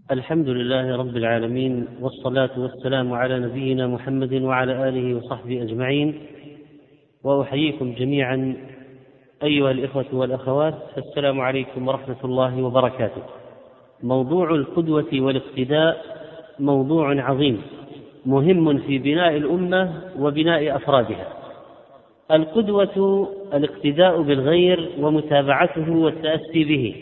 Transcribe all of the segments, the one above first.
الحمد لله رب العالمين، والصلاة والسلام على نبينا محمد وعلى آله وصحبه أجمعين. وأحييكم جميعا أيها الإخوة والأخوات، السلام عليكم ورحمة الله وبركاته. موضوع القدوة والاقتداء موضوع عظيم مهم في بناء الأمة وبناء أفرادها. القدوة الاقتداء بالغير ومتابعته والتأسي به.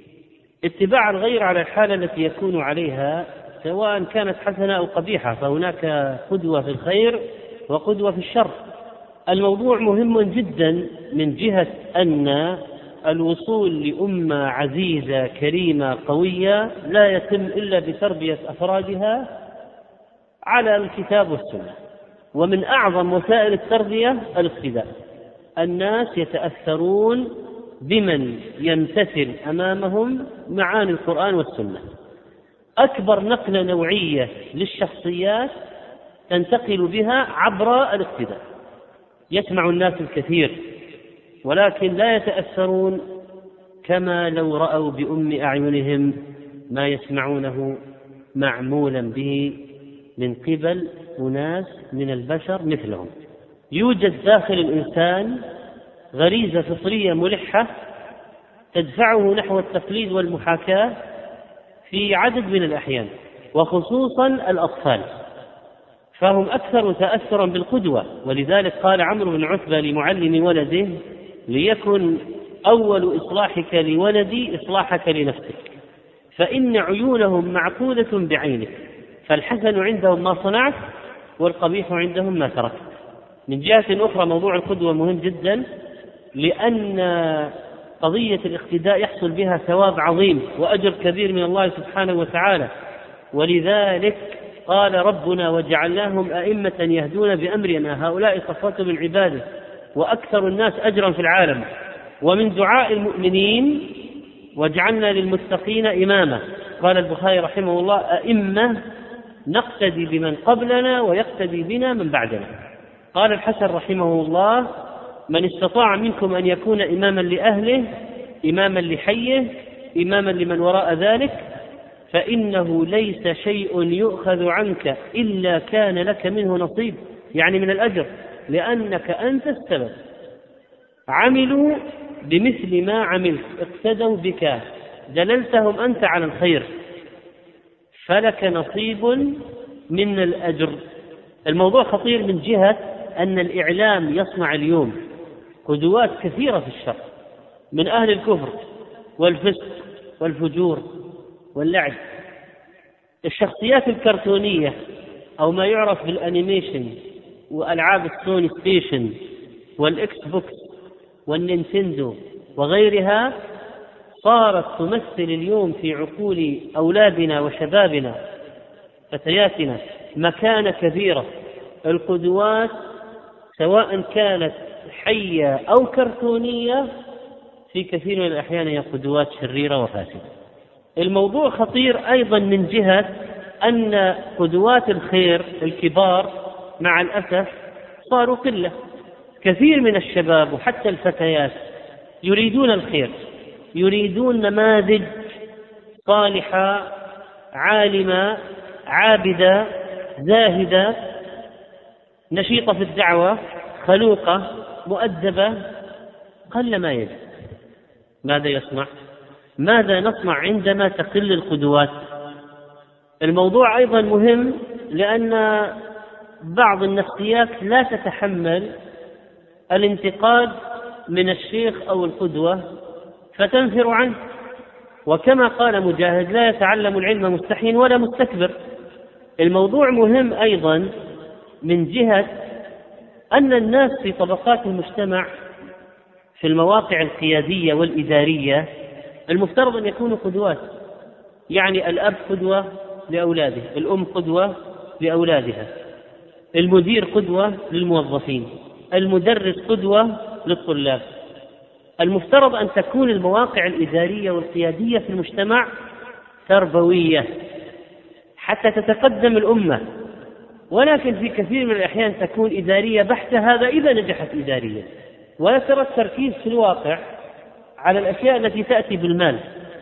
اتباع الغير على الحالة التي يكون عليها سواء كانت حسنة أو قبيحة، فهناك قدوة في الخير وقدوة في الشر. الموضوع مهم جدا من جهة أن الوصول لأمة عزيزة كريمة قوية لا يتم إلا بتربية أفرادها على الكتاب والسنة. ومن أعظم وسائل التربية الاقتداء. الناس يتأثرون بمن يمتثل أمامهم معاني القرآن والسنة. أكبر نقلة نوعية للشخصيات تنتقل بها عبر الاقتداء. يسمع الناس الكثير ولكن لا يتأثرون كما لو رأوا بأم أعينهم ما يسمعونه معمولا به من قبل أناس من البشر مثلهم. يوجد داخل الإنسان غريزة فطرية ملحة تدفعه نحو التقليد والمحاكاة في عدد من الأحيان، وخصوصا الأطفال، فهم أكثر تأثرا بالقدوة. ولذلك قال عمرو بن عتبة لمعلم ولده: ليكن أول إصلاحك لولدي إصلاحك لنفسك، فإن عيونهم معقودة بعينك، فالحسن عندهم ما صنعت والقبيح عندهم ما تركت. من جهة أخرى موضوع القدوة مهم جدا، لأن قضية الاقتداء يحصل بها ثواب عظيم وأجر كبير من الله سبحانه وتعالى. ولذلك قال ربنا: وجعلناهم أئمة يهدون بأمرنا هؤلاء صفوة من عباده وأكثر الناس أجرا في العالم. ومن دعاء المؤمنين: وجعلنا للمتقين إماما. قال البخاري رحمه الله: أئمة نقتدي بمن قبلنا ويقتدي بنا من بعدنا. قال الحسن رحمه الله: من استطاع منكم أن يكون إماما لأهله، إماما لحيه، إماما لمن وراء ذلك، فإنه ليس شيء يؤخذ عنك إلا كان لك منه نصيب، يعني من الأجر، لأنك أنت السبب. عملوا بمثل ما عملت، اقتدوا بك، دللتهم أنت على الخير، فلك نصيب من الأجر. الموضوع خطير من جهة أن الإعلام يصنع اليوم قدوات كثيرة في الشر من أهل الكفر والفسق والفجور واللعب. الشخصيات الكرتونية أو ما يعرف بالأنيميشن وألعاب السوني ستيشن والإكس بوكس والنينتندو وغيرها صارت تمثل اليوم في عقول أولادنا وشبابنا فتياتنا مكانة كبيرة. القدوات سواء كانت حية أو كرتونية في كثير من الأحيان هي قدوات شريرة وفاسدة. الموضوع خطير أيضا من جهة أن قدوات الخير الكبار مع الأسف صاروا قلة. كثير من الشباب وحتى الفتيات يريدون الخير، يريدون نماذج صالحة عالمة عابدة زاهدة نشيطة في الدعوة خلوقة مؤدبة. قل ما يجب. ماذا يصنع؟ ماذا نصنع عندما تقل القدوات؟ الموضوع أيضا مهم لأن بعض النفسيات لا تتحمل الانتقاد من الشيخ أو القدوة فتنفر عنه. وكما قال مجاهد: لا يتعلم العلم مستحي ولا مستكبر. الموضوع مهم أيضا من جهة أن الناس في طبقات المجتمع في المواقع القيادية والإدارية المفترض أن يكونوا قدوات. يعني الأب قدوة لأولاده، الأم قدوة لأولادها، المدير قدوة للموظفين، المدرس قدوة للطلاب. المفترض أن تكون المواقع الإدارية والقيادية في المجتمع تربوية حتى تتقدم الأمة، ولكن في كثير من الأحيان تكون إدارية بحتة، هذا إذا نجحت إداريا، ويترك التركيز في الواقع على الأشياء التي تأتي بالمال.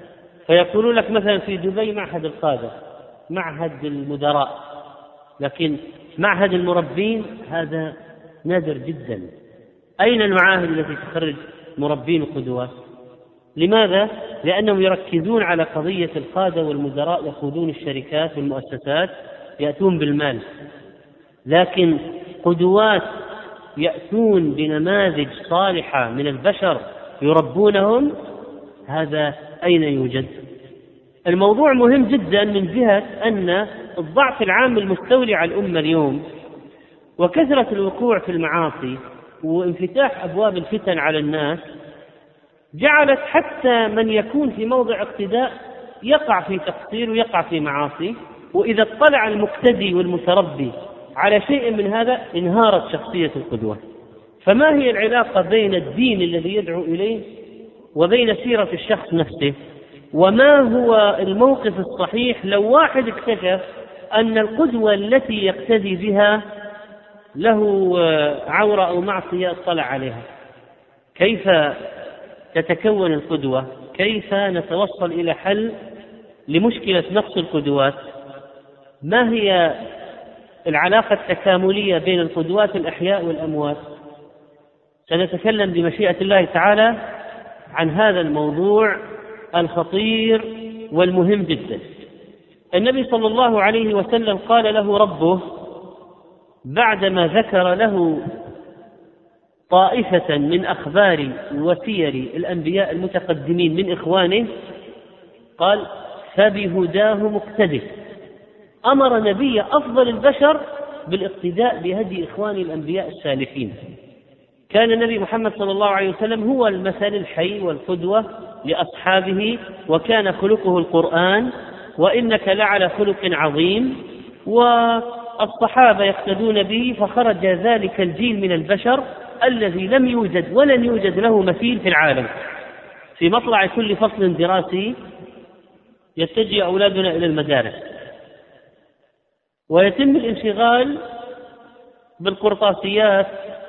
فيقولون لك مثلا في دبي معهد القادة، معهد المدراء، لكن معهد المربين هذا نادر جدا. أين المعاهد التي تخرج مربين وقدوات؟ لماذا؟ لأنهم يركزون على قضية القادة والمدراء، يقودون الشركات والمؤسسات، يأتون بالمال. لكن قدوات يأتون بنماذج صالحة من البشر يربونهم، هذا أين يوجد؟ الموضوع مهم جدا من جهة أن الضعف العام المستولي على الأمة اليوم وكثرة الوقوع في المعاصي وانفتاح أبواب الفتن على الناس جعلت حتى من يكون في موضع اقتداء يقع في تقصير ويقع في معاصي، وإذا اطلع المقتدي والمتربي على شيء من هذا انهارت شخصية القدوة. فما هي العلاقة بين الدين الذي يدعو إليه وبين سيرة الشخص نفسه؟ وما هو الموقف الصحيح لو واحد اكتشف أن القدوة التي يقتدي بها له عورة أو معصية اطلع عليها؟ كيف تتكون القدوة؟ كيف نتوصل إلى حل لمشكلة نقص القدوات؟ ما هي العلاقة التكاملية بين القدوات الأحياء والأموات؟ سنتكلم بمشيئة الله تعالى عن هذا الموضوع الخطير والمهم جدا. النبي صلى الله عليه وسلم قال له ربه بعدما ذكر له طائفة من أخبار وسير الأنبياء المتقدمين من إخوانه، قال فبهداه مقتدي. أمر نبي أفضل البشر بالاقتداء بهدي إخوان الأنبياء السالفين. كان النبي محمد صلى الله عليه وسلم هو المثل الحي والقدوة لأصحابه، وكان خلقه القرآن، وإنك لعلى خلق عظيم، والصحابة يقتدون به، فخرج ذلك الجيل من البشر الذي لم يوجد ولن يوجد له مثيل في العالم. في مطلع كل فصل دراسي يتجه أولادنا إلى المدارس ويتم الانشغال بالقرطاسيات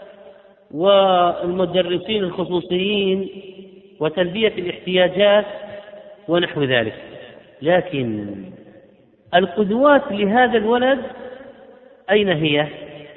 والمدرسين الخصوصيين وتلبية الاحتياجات ونحو ذلك، لكن القدوات لهذا الولد أين هي؟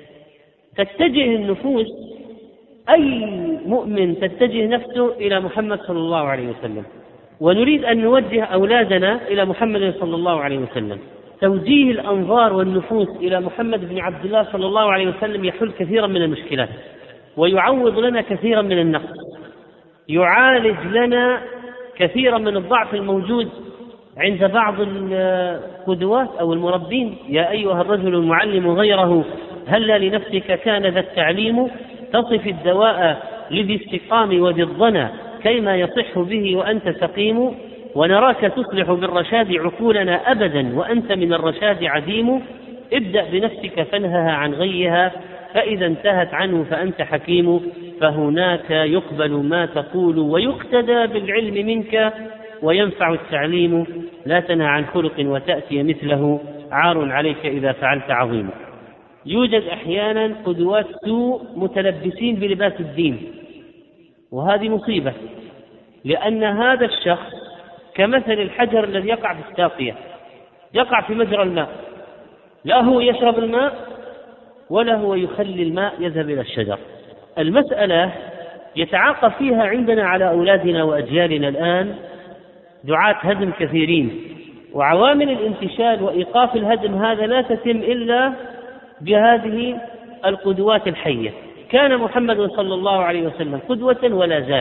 تتجه النفوس، أي مؤمن تتجه نفسه إلى محمد صلى الله عليه وسلم، ونريد أن نوجه أولادنا إلى محمد صلى الله عليه وسلم. توجيه الأنظار والنفوس إلى محمد بن عبد الله صلى الله عليه وسلم يحل كثيرا من المشكلات ويعوض لنا كثيرا من النقص، يعالج لنا كثيرا من الضعف الموجود عند بعض القدوات أو المربين. يا أيها الرجل المعلم غيره هل لنفسك كان ذا التعليم، تصف الدواء لذي استقام وذي الظنى كيما يصح به وأنت سقيم، ونراك تصلح بالرشاد عقولنا أبدا وأنت من الرشاد عديم، ابدأ بنفسك فانهها عن غيها فإذا انتهت عنه فأنت حكيم، فهناك يقبل ما تقول ويقتدى بالعلم منك وينفع التعليم، لا تنهى عن خلق وتأتي مثله عار عليك إذا فعلت عظيم. يوجد أحيانا قدوات سوء متلبسين بلباس الدين، وهذه مصيبة، لأن هذا الشخص كمثل الحجر الذي يقع في الساقية، يقع في مجرى الماء، لا هو يشرب الماء ولا هو يخلي الماء يذهب إلى الشجر. المسألة يتعاقب فيها عندنا على أولادنا وأجيالنا الآن دعاة هدم كثيرين، وعوامل الانتشال وإيقاف الهدم هذا لا تتم إلا بهذه القدوات الحية. كان محمد صلى الله عليه وسلم قدوة ولا زال،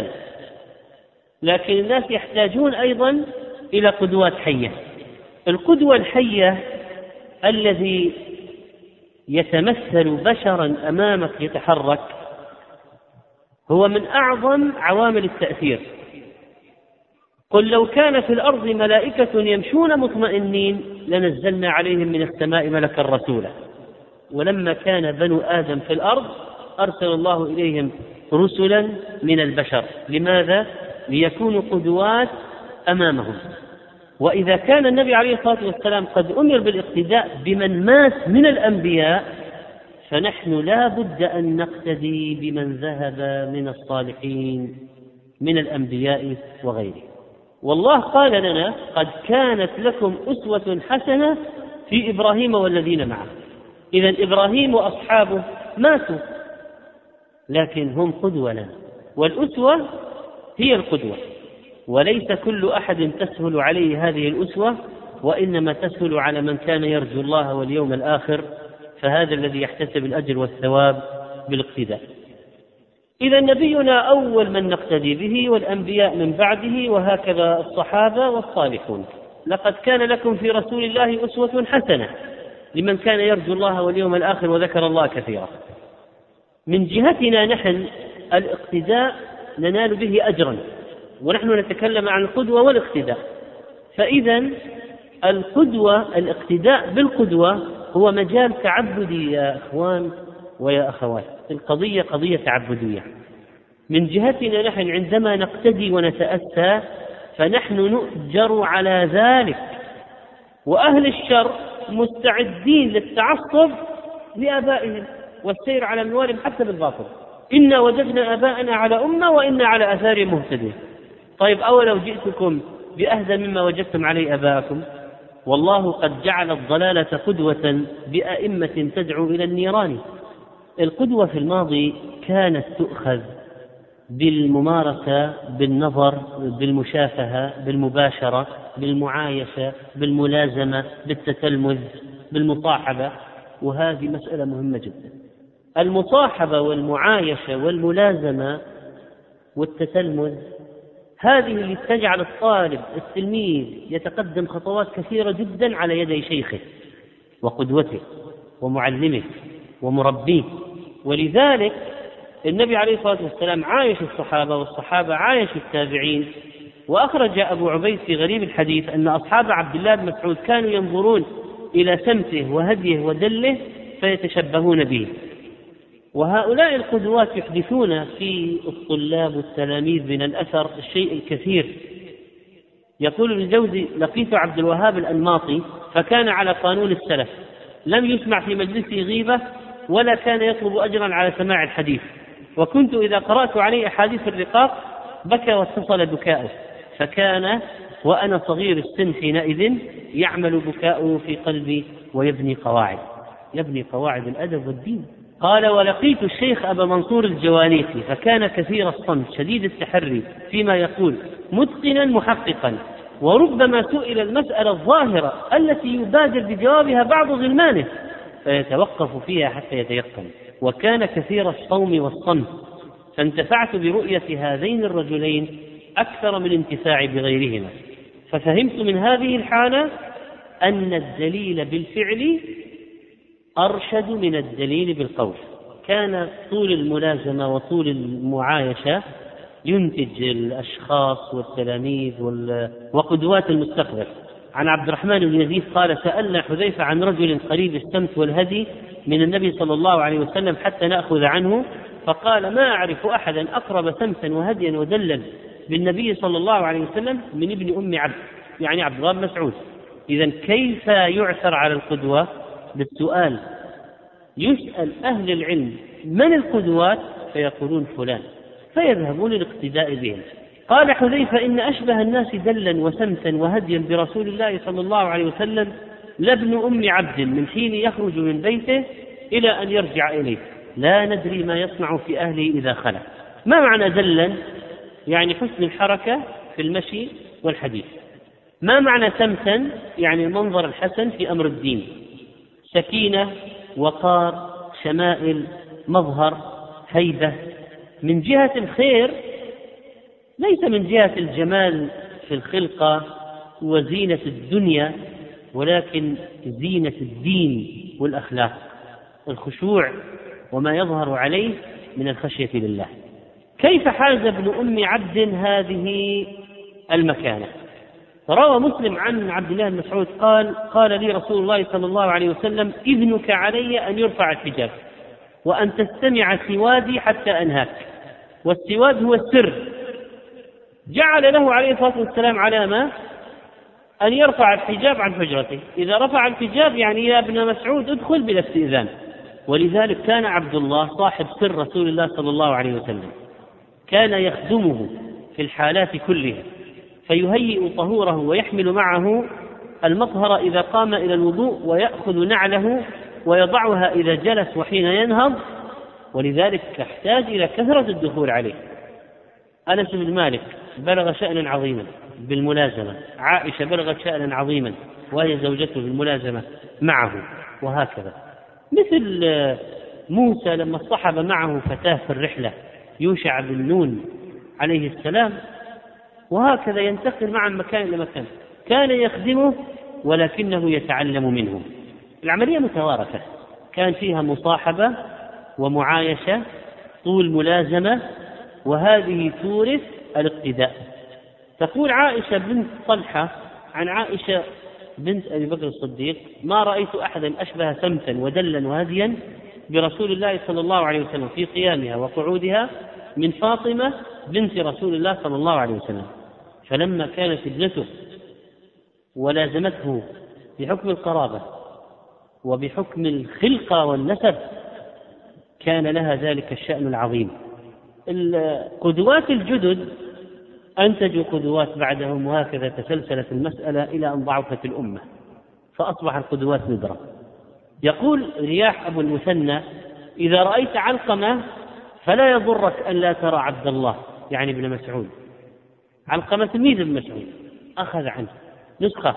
لكن الناس يحتاجون أيضا إلى قدوات حية. القدوة الحية الذي يتمثل بشرا أمامك يتحرك هو من أعظم عوامل التأثير. قل لو كان في الأرض ملائكة يمشون مطمئنين لنزلنا عليهم من السماء ملكا رسولا. ولما كان بنو آدم في الأرض أرسل الله إليهم رسلا من البشر. لماذا؟ ليكونوا قدوات أمامهم. وإذا كان النبي عليه الصلاة والسلام قد أمر بالاقتداء بمن مات من الأنبياء، فنحن لا بد أن نقتدي بمن ذهب من الصالحين من الأنبياء وغيره. والله قال لنا قد كانت لكم أسوة حسنة في إبراهيم والذين معه. إذن إبراهيم وأصحابه ماتوا لكن هم قدوة لنا، والأسوة هي القدوة، وليس كل أحد تسهل عليه هذه الأسوة، وإنما تسهل على من كان يرجو الله واليوم الآخر، فهذا الذي يحتسب الأجر والثواب بالاقتداء. إذا نبينا أول من نقتدي به، والأنبياء من بعده، وهكذا الصحابة والصالحون. لقد كان لكم في رسول الله أسوة حسنة لمن كان يرجو الله واليوم الآخر وذكر الله كثيرا. من جهتنا نحن الاقتداء ننال به أجرا، ونحن نتكلم عن القدوة والاقتداء. فإذا القدوة، الاقتداء بالقدوة هو مجال تعبدي يا أخوان ويا أخوات. القضية قضية تعبدية. من جهتنا نحن عندما نقتدي ونتأسى فنحن نؤجر على ذلك، وأهل الشر مستعدين للتعصب لآبائهم والسير على منوالهم حتى بالباطل. إنا وجدنا آباءنا على أمة وإنا على آثارهم مهتدين. طيب أولو جئتكم بأهدى مما وجدتم عليه آباءكم؟ والله قد جعل الضلالة قدوة بأئمة تدعو إلى النيران. القدوة في الماضي كانت تؤخذ بالممارسة، بالنظر، بالمشافهة، بالمباشرة، بالمعايشة، بالملازمة، بالتتلمذ، بالمصاحبة، وهذه مسألة مهمة جدا. المصاحبة والمعايشة والملازمة والتتلمذ هذه اللي تجعل الطالب التلميذ يتقدم خطوات كثيرة جدا على يدي شيخه وقدوته ومعلمه ومربيه. ولذلك النبي عليه الصلاة والسلام عايش الصحابة، والصحابة عايش التابعين. وأخرج أبو عبيد في غريب الحديث أن أصحاب عبد الله بن مسعود كانوا ينظرون إلى سمته وهديه ودله فيتشبهون به. وهؤلاء القدوات يحدثون في الطلاب والتلاميذ من الأثر الشيء الكثير. يقول ابن الجوزي: لقيت عبد الوهاب الأنماطي فكان على قانون السلف، لم يسمع في مجلسه غيبة ولا كان يطلب أجرا على سماع الحديث، وكنت إذا قرأت عليه أحاديث الرقاق بكى واتصل بكاؤه، فكان وأنا صغير السن حينئذ يعمل بكاؤه في قلبي ويبني قواعد الأدب والدين. قال: ولقيت الشيخ أبا منصور الجوانيخي فكان كثير الصمت شديد التحري فيما يقول، متقنا محققا، وربما سئل المسألة الظاهرة التي يبادر بجوابها بعض غلمانه فيتوقف فيها حتى يتيقن، وكان كثير الصوم والصمت، فانتفعت برؤية هذين الرجلين أكثر من انتفاعي بغيرهما. ففهمت من هذه الحالة أن الدليل بالفعل أرشد من الدليل بالقول. كان طول الملازمة وطول المعايشة ينتج الأشخاص والتلاميذ وقدوات المستقبل. عن عبد الرحمن بن يزيد قال: سألنا حذيفة عن رجل قريب السمت والهدي من النبي صلى الله عليه وسلم حتى نأخذ عنه، فقال: ما أعرف أحدا أقرب سمتا وهديا ودلا بالنبي صلى الله عليه وسلم من ابن أم عبد، يعني عبد الله بن مسعود. إذن كيف يعثر على القدوة؟ بالسؤال. يسأل أهل العلم من القدوات فيقولون فلان، فيذهبون للاقتداء بهم. قال حذيفة: إن أشبه الناس دلا وسمتا وهديا برسول الله صلى الله عليه وسلم لابن أم عبد من حين يخرج من بيته إلى أن يرجع إليه، لا ندري ما يصنع في أهله إذا خلع. ما معنى دلا؟ يعني حسن الحركة في المشي والحديث. ما معنى سمتا؟ يعني المنظر الحسن في أمر الدين، سكينة، وقار، شمائل، مظهر، هيبة. من جهة الخير، ليس من جهة الجمال في الخلقة وزينة الدنيا، ولكن زينة الدين والأخلاق، الخشوع وما يظهر عليه من الخشية لله. كيف حاز ابن أم عبد هذه المكانة؟ روى مسلم عن عبد الله بن مسعود قال لي رسول الله صلى الله عليه وسلم: إذنك علي أن يرفع الحجاب وأن تستمع سوادي حتى أنهاك. والسواد هو السر. جعل له عليه الصلاة والسلام علامة أن يرفع الحجاب عن حجرته. إذا رفع الحجاب يعني يا ابن مسعود ادخل بلا استئذان. ولذلك كان عبد الله صاحب سر رسول الله صلى الله عليه وسلم، كان يخدمه في الحالات كلها، فيهيئ طهوره ويحمل معه المطهر إذا قام إلى الوضوء، ويأخذ نعله ويضعها إذا جلس وحين ينهض، ولذلك يحتاج إلى كثرة الدخول عليه. أنس بن مالك بلغ شأنا عظيما بالملازمة، عائشة بلغت شأنا عظيما وهي زوجته بالملازمة معه، وهكذا. مثل موسى لما اصطحب معه فتاة في الرحلة يوشع بن نون عليه السلام، وهكذا ينتقل معه من مكان إلى مكان، كان يخدمه ولكنه يتعلم منه. العملية متوارثة، كان فيها مصاحبة ومعايشة طول ملازمة، وهذه تورث الاقتداء. تقول عائشة بنت طلحة عن عائشة بنت أبي بكر الصديق: ما رأيت أحدا أشبه سمتا ودلا وهديا برسول الله صلى الله عليه وسلم في قيامها وقعودها من فاطمة بنت رسول الله صلى الله عليه وسلم. فلما كانت ابنته ولازمته بحكم القرابة وبحكم الخلقة والنسب كان لها ذلك الشأن العظيم. القدوات الجدد أنتجوا قدوات بعدهم، وهكذا تسلسلت المسألة إلى أن ضعفت الأمة فأصبح القدوات ندرة. يقول رياح أبو المثنى: إذا رأيت علقمة فلا يضرك أن لا ترى عبد الله، يعني ابن مسعود. علقمة تلميذ ابن مسعود، أخذ عنه نسخة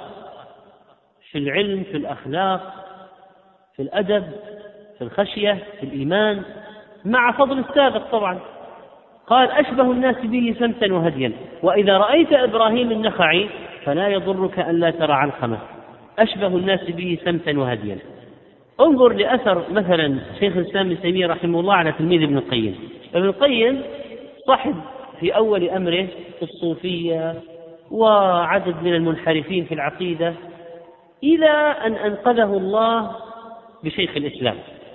في العلم، في الأخلاق، في الأدب، في الخشية، في الإيمان، مع فضل السابق طبعا. قال: أشبه الناس به سمتا وهديا. وإذا رأيت إبراهيم النخعي فلا يضرك أن لا ترى علقمة، أشبه الناس به سمتا وهديا. انظر لأثر مثلا شيخ الإسلام ابن تيمية رحمه الله على تلميذ ابن القيم. ابن القيم صحب في أول أمره في الصوفية وعدد من المنحرفين في العقيدة، إلى أن أنقذه الله بشيخ الإسلام،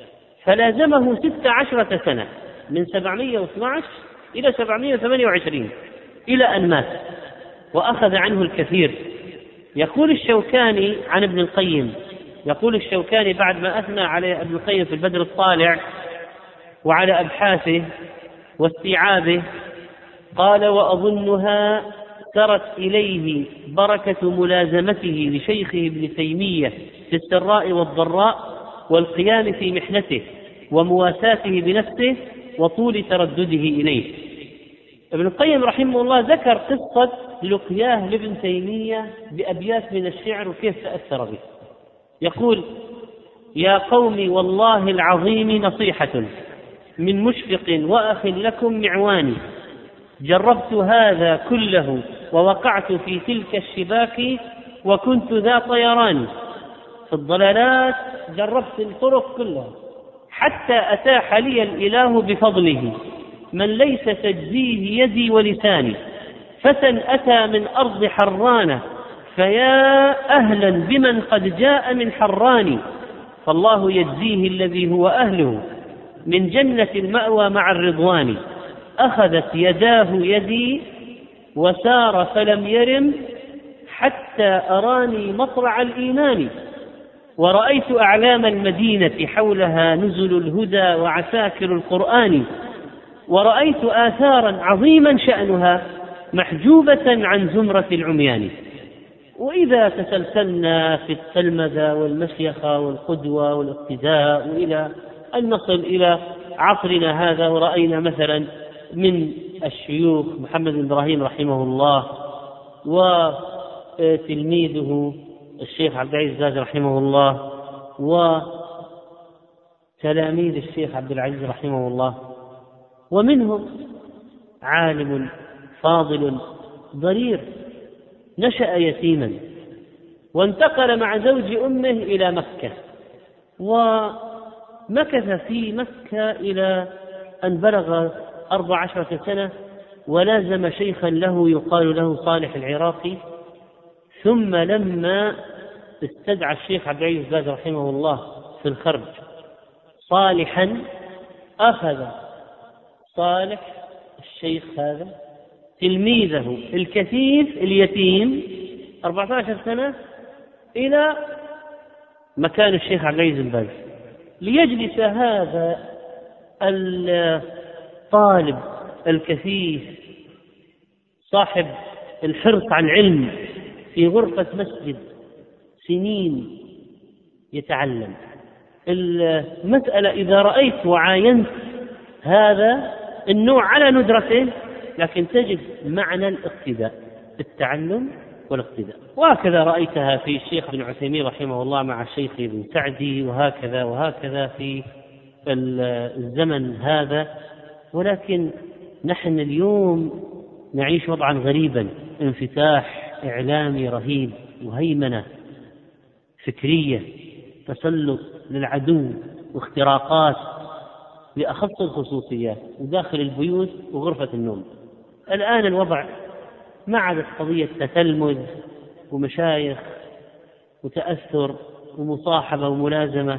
فلازمه 16 سنة من 712 إلى 728 إلى أن مات، وأخذ عنه الكثير. يقول الشوكاني عن ابن القيم، يقول الشوكاني بعد ما أثنى على ابن القيم في البدر الطالع وعلى أبحاثه واستيعابه، قال: وأظنها سرت إليه بركة ملازمته لشيخه ابن تيمية في السراء والضراء، والقيام في محنته ومواساته بنفسه وطول تردده إليه. ابن القيم رحمه الله ذكر قصة لقياه لابن تيمية بأبيات من الشعر وكيف تأثر به. يقول: يا قوم والله العظيم نصيحة من مشفق وأخ لكم معواني، جربت هذا كله ووقعت في تلك الشباك وكنت ذا طيران. في الضلالات جربت الطرق كلها حتى أتاح لي الإله بفضله من ليس تجزيه يدي ولساني، فتى أتى من أرض حران فيا أهلا بمن قد جاء من حران، فالله يجزيه الذي هو أهله من جنة المأوى مع الرضوان. أخذت يداه يدي وسار فلم يرم حتى أراني مطرع الإيمان، ورأيت أعلام المدينة حولها نزل الهدى وعساكر القرآن، ورأيت آثارا عظيما شأنها محجوبة عن زمرة العميان. وإذا تسلسلنا في التلمذة والمشيخة والقدوة والاقتداء وإلى أن نصل إلى عصرنا هذا، ورأينا مثلا من الشيوخ محمد بن إبراهيم رحمه الله وتلميذه الشيخ عبد العزيز باز رحمه الله وتلاميذ الشيخ عبد العزيز رحمه الله، ومنهم عالم فاضل ضرير نشأ يتيما وانتقل مع زوج أمه إلى مكة، ومكث في مكة إلى أن بلغ 14 سنة، ولازم شيخا له يقال له صالح العراقي. ثم لما استدعى الشيخ عبد العزيز باز رحمه الله في الخرج صالحا، أخذ صالح الشيخ هذا تلميذه الكثيف اليتيم 14 سنة إلى مكان الشيخ عبد العزيز باز، ليجلس هذا الطالب الكثيف صاحب الحرص على العلم في غرفة مسجد سنين يتعلم. المسألة إذا رأيت وعاينت هذا النوع على ندرته، لكن تجد معنى الاقتداء، التعلم والاقتداء. وهكذا رأيتها في الشيخ بن عثيمين رحمه الله مع الشيخ ابن سعدي، وهكذا في الزمن هذا. ولكن نحن اليوم نعيش وضعا غريبا، انفتاح إعلامي رهيب وهيمنة فكرية، تسلط للعدو واختراقات لأخص الخصوصيات وداخل البيوت وغرفة النوم. الآن الوضع ما عادت قضية تتلمذ ومشايخ وتأثر ومصاحبة وملازمة،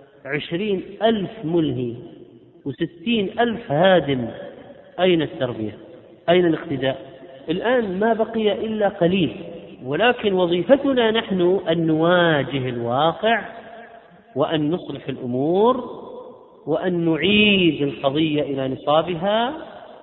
20,000 ملهي و60,000 هادم. أين التربية؟ أين الاقتداء؟ الآن ما بقي إلا قليل. ولكن وظيفتنا نحن أن نواجه الواقع، وأن نصلح الأمور، وأن نعيد القضية إلى نصابها،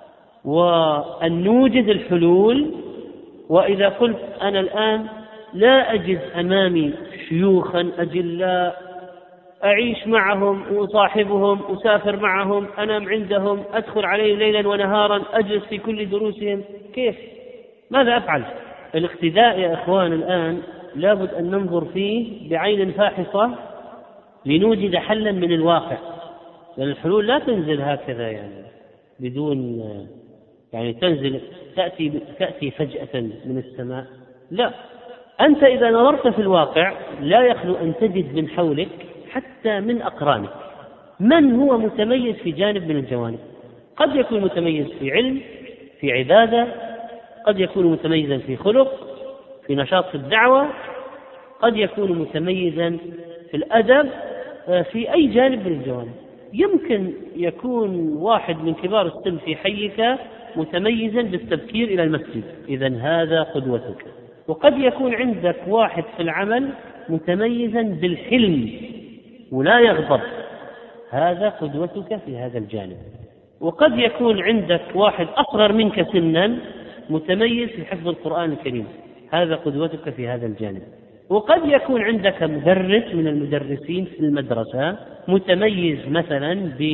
وأن نوجد الحلول. وإذا قلت أنا الآن لا أجد أمامي شيوخا أجلاء أعيش معهم وأصاحبهم، أسافر معهم، أنام عندهم، أدخل عليهم ليلا ونهارا، أجلس في كل دروسهم، كيف؟ ماذا أفعل؟ الاقتداء يا إخوان الآن لابد أن ننظر فيه بعين فاحصة لنوجد حلا من الواقع، لأن الحلول لا تنزل هكذا يعني بدون يعني تنزل تأتي فجأة من السماء. لا، أنت إذا نظرت في الواقع لا يخلو أن تجد من حولك حتى من أقرانك من هو متميز في جانب من الجوانب. قد يكون متميز في علم، في عبادة، قد يكون متميزا في خلق، في نشاط في الدعوة، قد يكون متميزا في الأدب، في أي جانب من الجوانب. يمكن يكون واحد من كبار السن في حيك متميزا بالتبكير إلى المسجد، إذن هذا قدوتك. وقد يكون عندك واحد في العمل متميزا بالحلم ولا يغضب، هذا قدوتك في هذا الجانب. وقد يكون عندك واحد أصغر منك سنا متميز في حفظ القرآن الكريم، هذا قدوتك في هذا الجانب. وقد يكون عندك مدرس من المدرسين في المدرسة متميز مثلا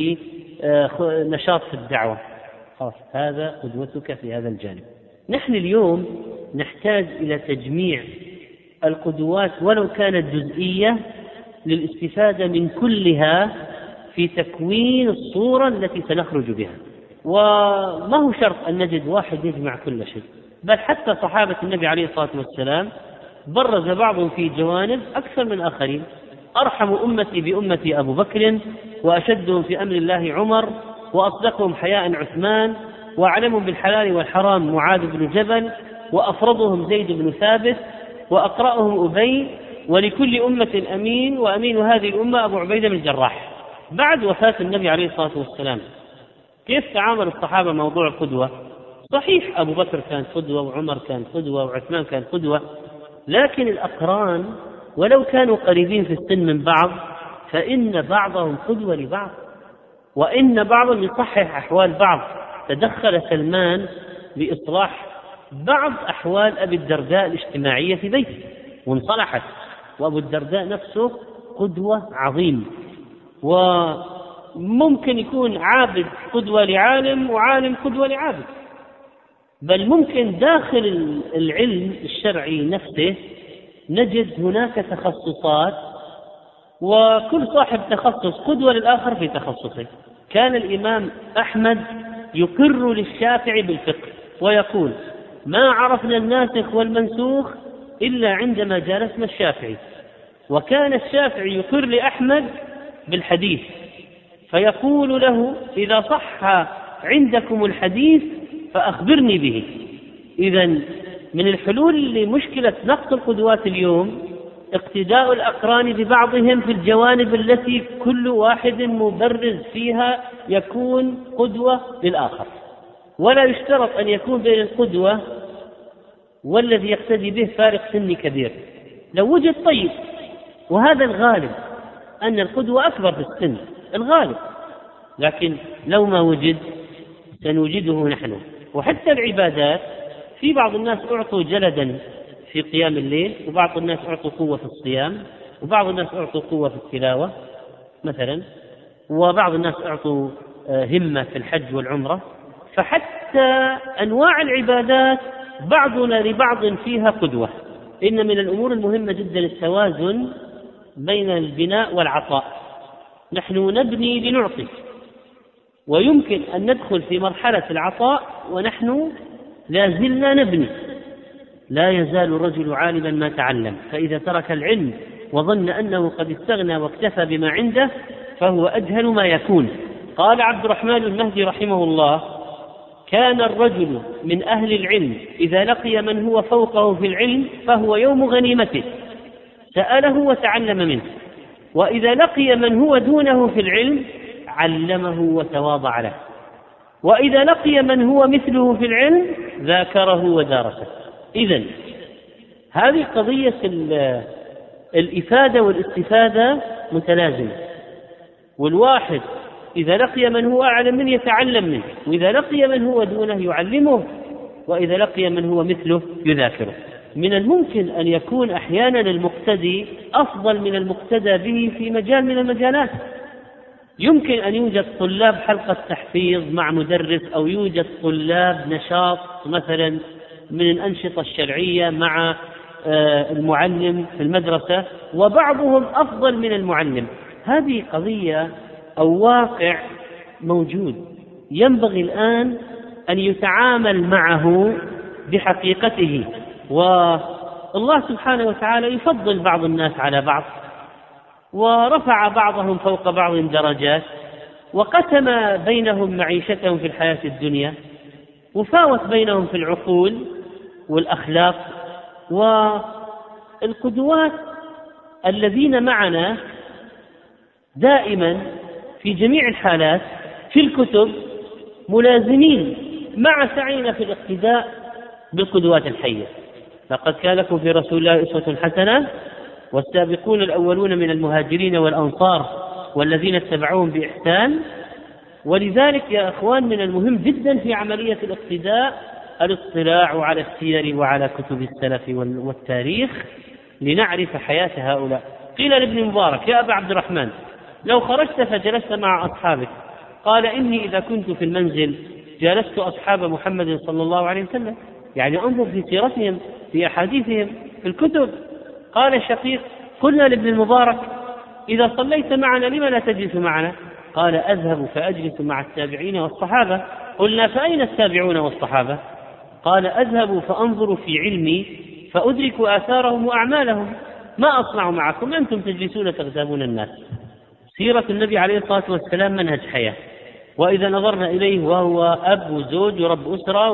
بنشاط في الدعوة، هذا قدوتك في هذا الجانب. نحن اليوم نحتاج إلى تجميع القدوات ولو كانت جزئية للاستفادة من كلها في تكوين الصورة التي سنخرج بها. وما هو شرط أن نجد واحد يجمع كل شيء، بل حتى صحابة النبي عليه الصلاة والسلام برز بعضهم في جوانب أكثر من آخرين. أرحم أمتي بأمتي أبو بكر، وأشدهم في أمر الله عمر، وأصدقهم حياء عثمان، وأعلمهم بالحلال والحرام معاذ بن جبل، وأفرضهم زيد بن ثابت، وأقرأهم أبي، ولكل أمة أمين، وأمين هذه الأمة أبو عبيدة بن الجراح. بعد وفاة النبي عليه الصلاة والسلام كيف تعامل الصحابة موضوع القدوة؟ صحيح أبو بكر كان قدوة، وعمر كان قدوة، وعثمان كان قدوة، لكن الأقران ولو كانوا قريبين في السن من بعض فإن بعضهم قدوة لبعض، وإن بعضهم يصحح أحوال بعض. تدخل سلمان لإصلاح بعض أحوال أبي الدرداء الاجتماعية في بيته وانصلحت، وأبو الدرداء نفسه قدوة عظيم. وممكن يكون عابد قدوة لعالم، وعالم قدوة لعابد، بل ممكن داخل العلم الشرعي نفسه نجد هناك تخصصات، وكل صاحب تخصص قدوة للآخر في تخصصه. كان الإمام أحمد يقر للشافعي بالفقه ويقول: ما عرفنا الناسخ والمنسوخ إلا عندما جالسنا الشافعي. وكان الشافعي يقر لأحمد بالحديث فيقول له: إذا صح عندكم الحديث فأخبرني به. إذن من الحلول لمشكلة نقص القدوات اليوم اقتداء الأقران ببعضهم في الجوانب التي كل واحد مبرز فيها يكون قدوة للآخر. ولا يشترط أن يكون بين القدوة والذي يقتدي به فارق سن كبير، لو وجد طيب، وهذا الغالب أن القدوة أكبر في السن الغالب، لكن لو ما وجد سنوجده نحن. وحتى العبادات في بعض الناس أعطوا جلدا في قيام الليل، وبعض الناس أعطوا قوة في الصيام، وبعض الناس أعطوا قوة في التلاوة مثلا، وبعض الناس أعطوا همة في الحج والعمرة. فحتى أنواع العبادات بعضنا لبعض فيها قدوة. إن من الأمور المهمة جدا التوازن بين البناء والعطاء. نحن نبني لنعطي، ويمكن أن ندخل في مرحلة العطاء ونحن لا زلنا نبني. لا يزال الرجل عالما ما تعلم، فإذا ترك العلم وظن أنه قد استغنى واكتفى بما عنده فهو أجهل ما يكون. قال عبد الرحمن المهدي رحمه الله: كان الرجل من أهل العلم إذا لقي من هو فوقه في العلم فهو يوم غنيمته، سأله وتعلم منه، وإذا لقي من هو دونه في العلم علمه وتواضع له، وإذا لقي من هو مثله في العلم ذاكره ودارسه. إذن هذه قضية الإفادة والاستفادة متلازمة، والواحد إذا لقي من هو أعلم منه يتعلم منه، وإذا لقي من هو دونه يعلمه، وإذا لقي من هو مثله يذاكره. من الممكن أن يكون أحيانا المقتدي أفضل من المقتدى به في مجال من المجالات. يمكن أن يوجد طلاب حلقة تحفيظ مع مدرس، أو يوجد طلاب نشاط مثلا من الأنشطة الشرعية مع المعلم في المدرسة، وبعضهم أفضل من المعلم. هذه قضية أو واقع موجود، ينبغي الآن أن يتعامل معه بحقيقته. والله سبحانه وتعالى يفضل بعض الناس على بعض، ورفع بعضهم فوق بعض درجات، وقسم بينهم معيشتهم في الحياة الدنيا، وفاوت بينهم في العقول والأخلاق. والقدوات الذين معنا دائما في جميع الحالات في الكتب ملازمين مع سعينا في الاقتداء بالقدوات الحية. لقد كان لكم في رسول الله أسوة حسنة والسابقون الأولون من المهاجرين والأنصار والذين اتبعوهم بإحسان. ولذلك يا أخوان من المهم جدا في عملية الاقتداء الاطلاع على السير وعلى كتب السلف والتاريخ لنعرف حياة هؤلاء. قيل لابن مبارك: يا أبا عبد الرحمن، لو خرجت فجلست مع أصحابك، قال: إني إذا كنت في المنزل جالست أصحاب محمد صلى الله عليه وسلم. يعني انظر في سيرتهم، في أحاديثهم، في الكتب. قال شقيق: قلنا لابن المبارك: إذا صليت معنا لما لا تجلس معنا؟ قال: أذهب فأجلس مع التابعين والصحابة. قلنا: فأين التابعون والصحابة؟ قال: أذهب فأنظر في علمي فأدرك آثارهم وأعمالهم، ما أصنع معكم، أنتم تجلسون تغتابون الناس. سيرة النبي عليه الصلاة والسلام منهج حياة. وإذا نظرنا إليه وهو أب وزوج ورب أسرة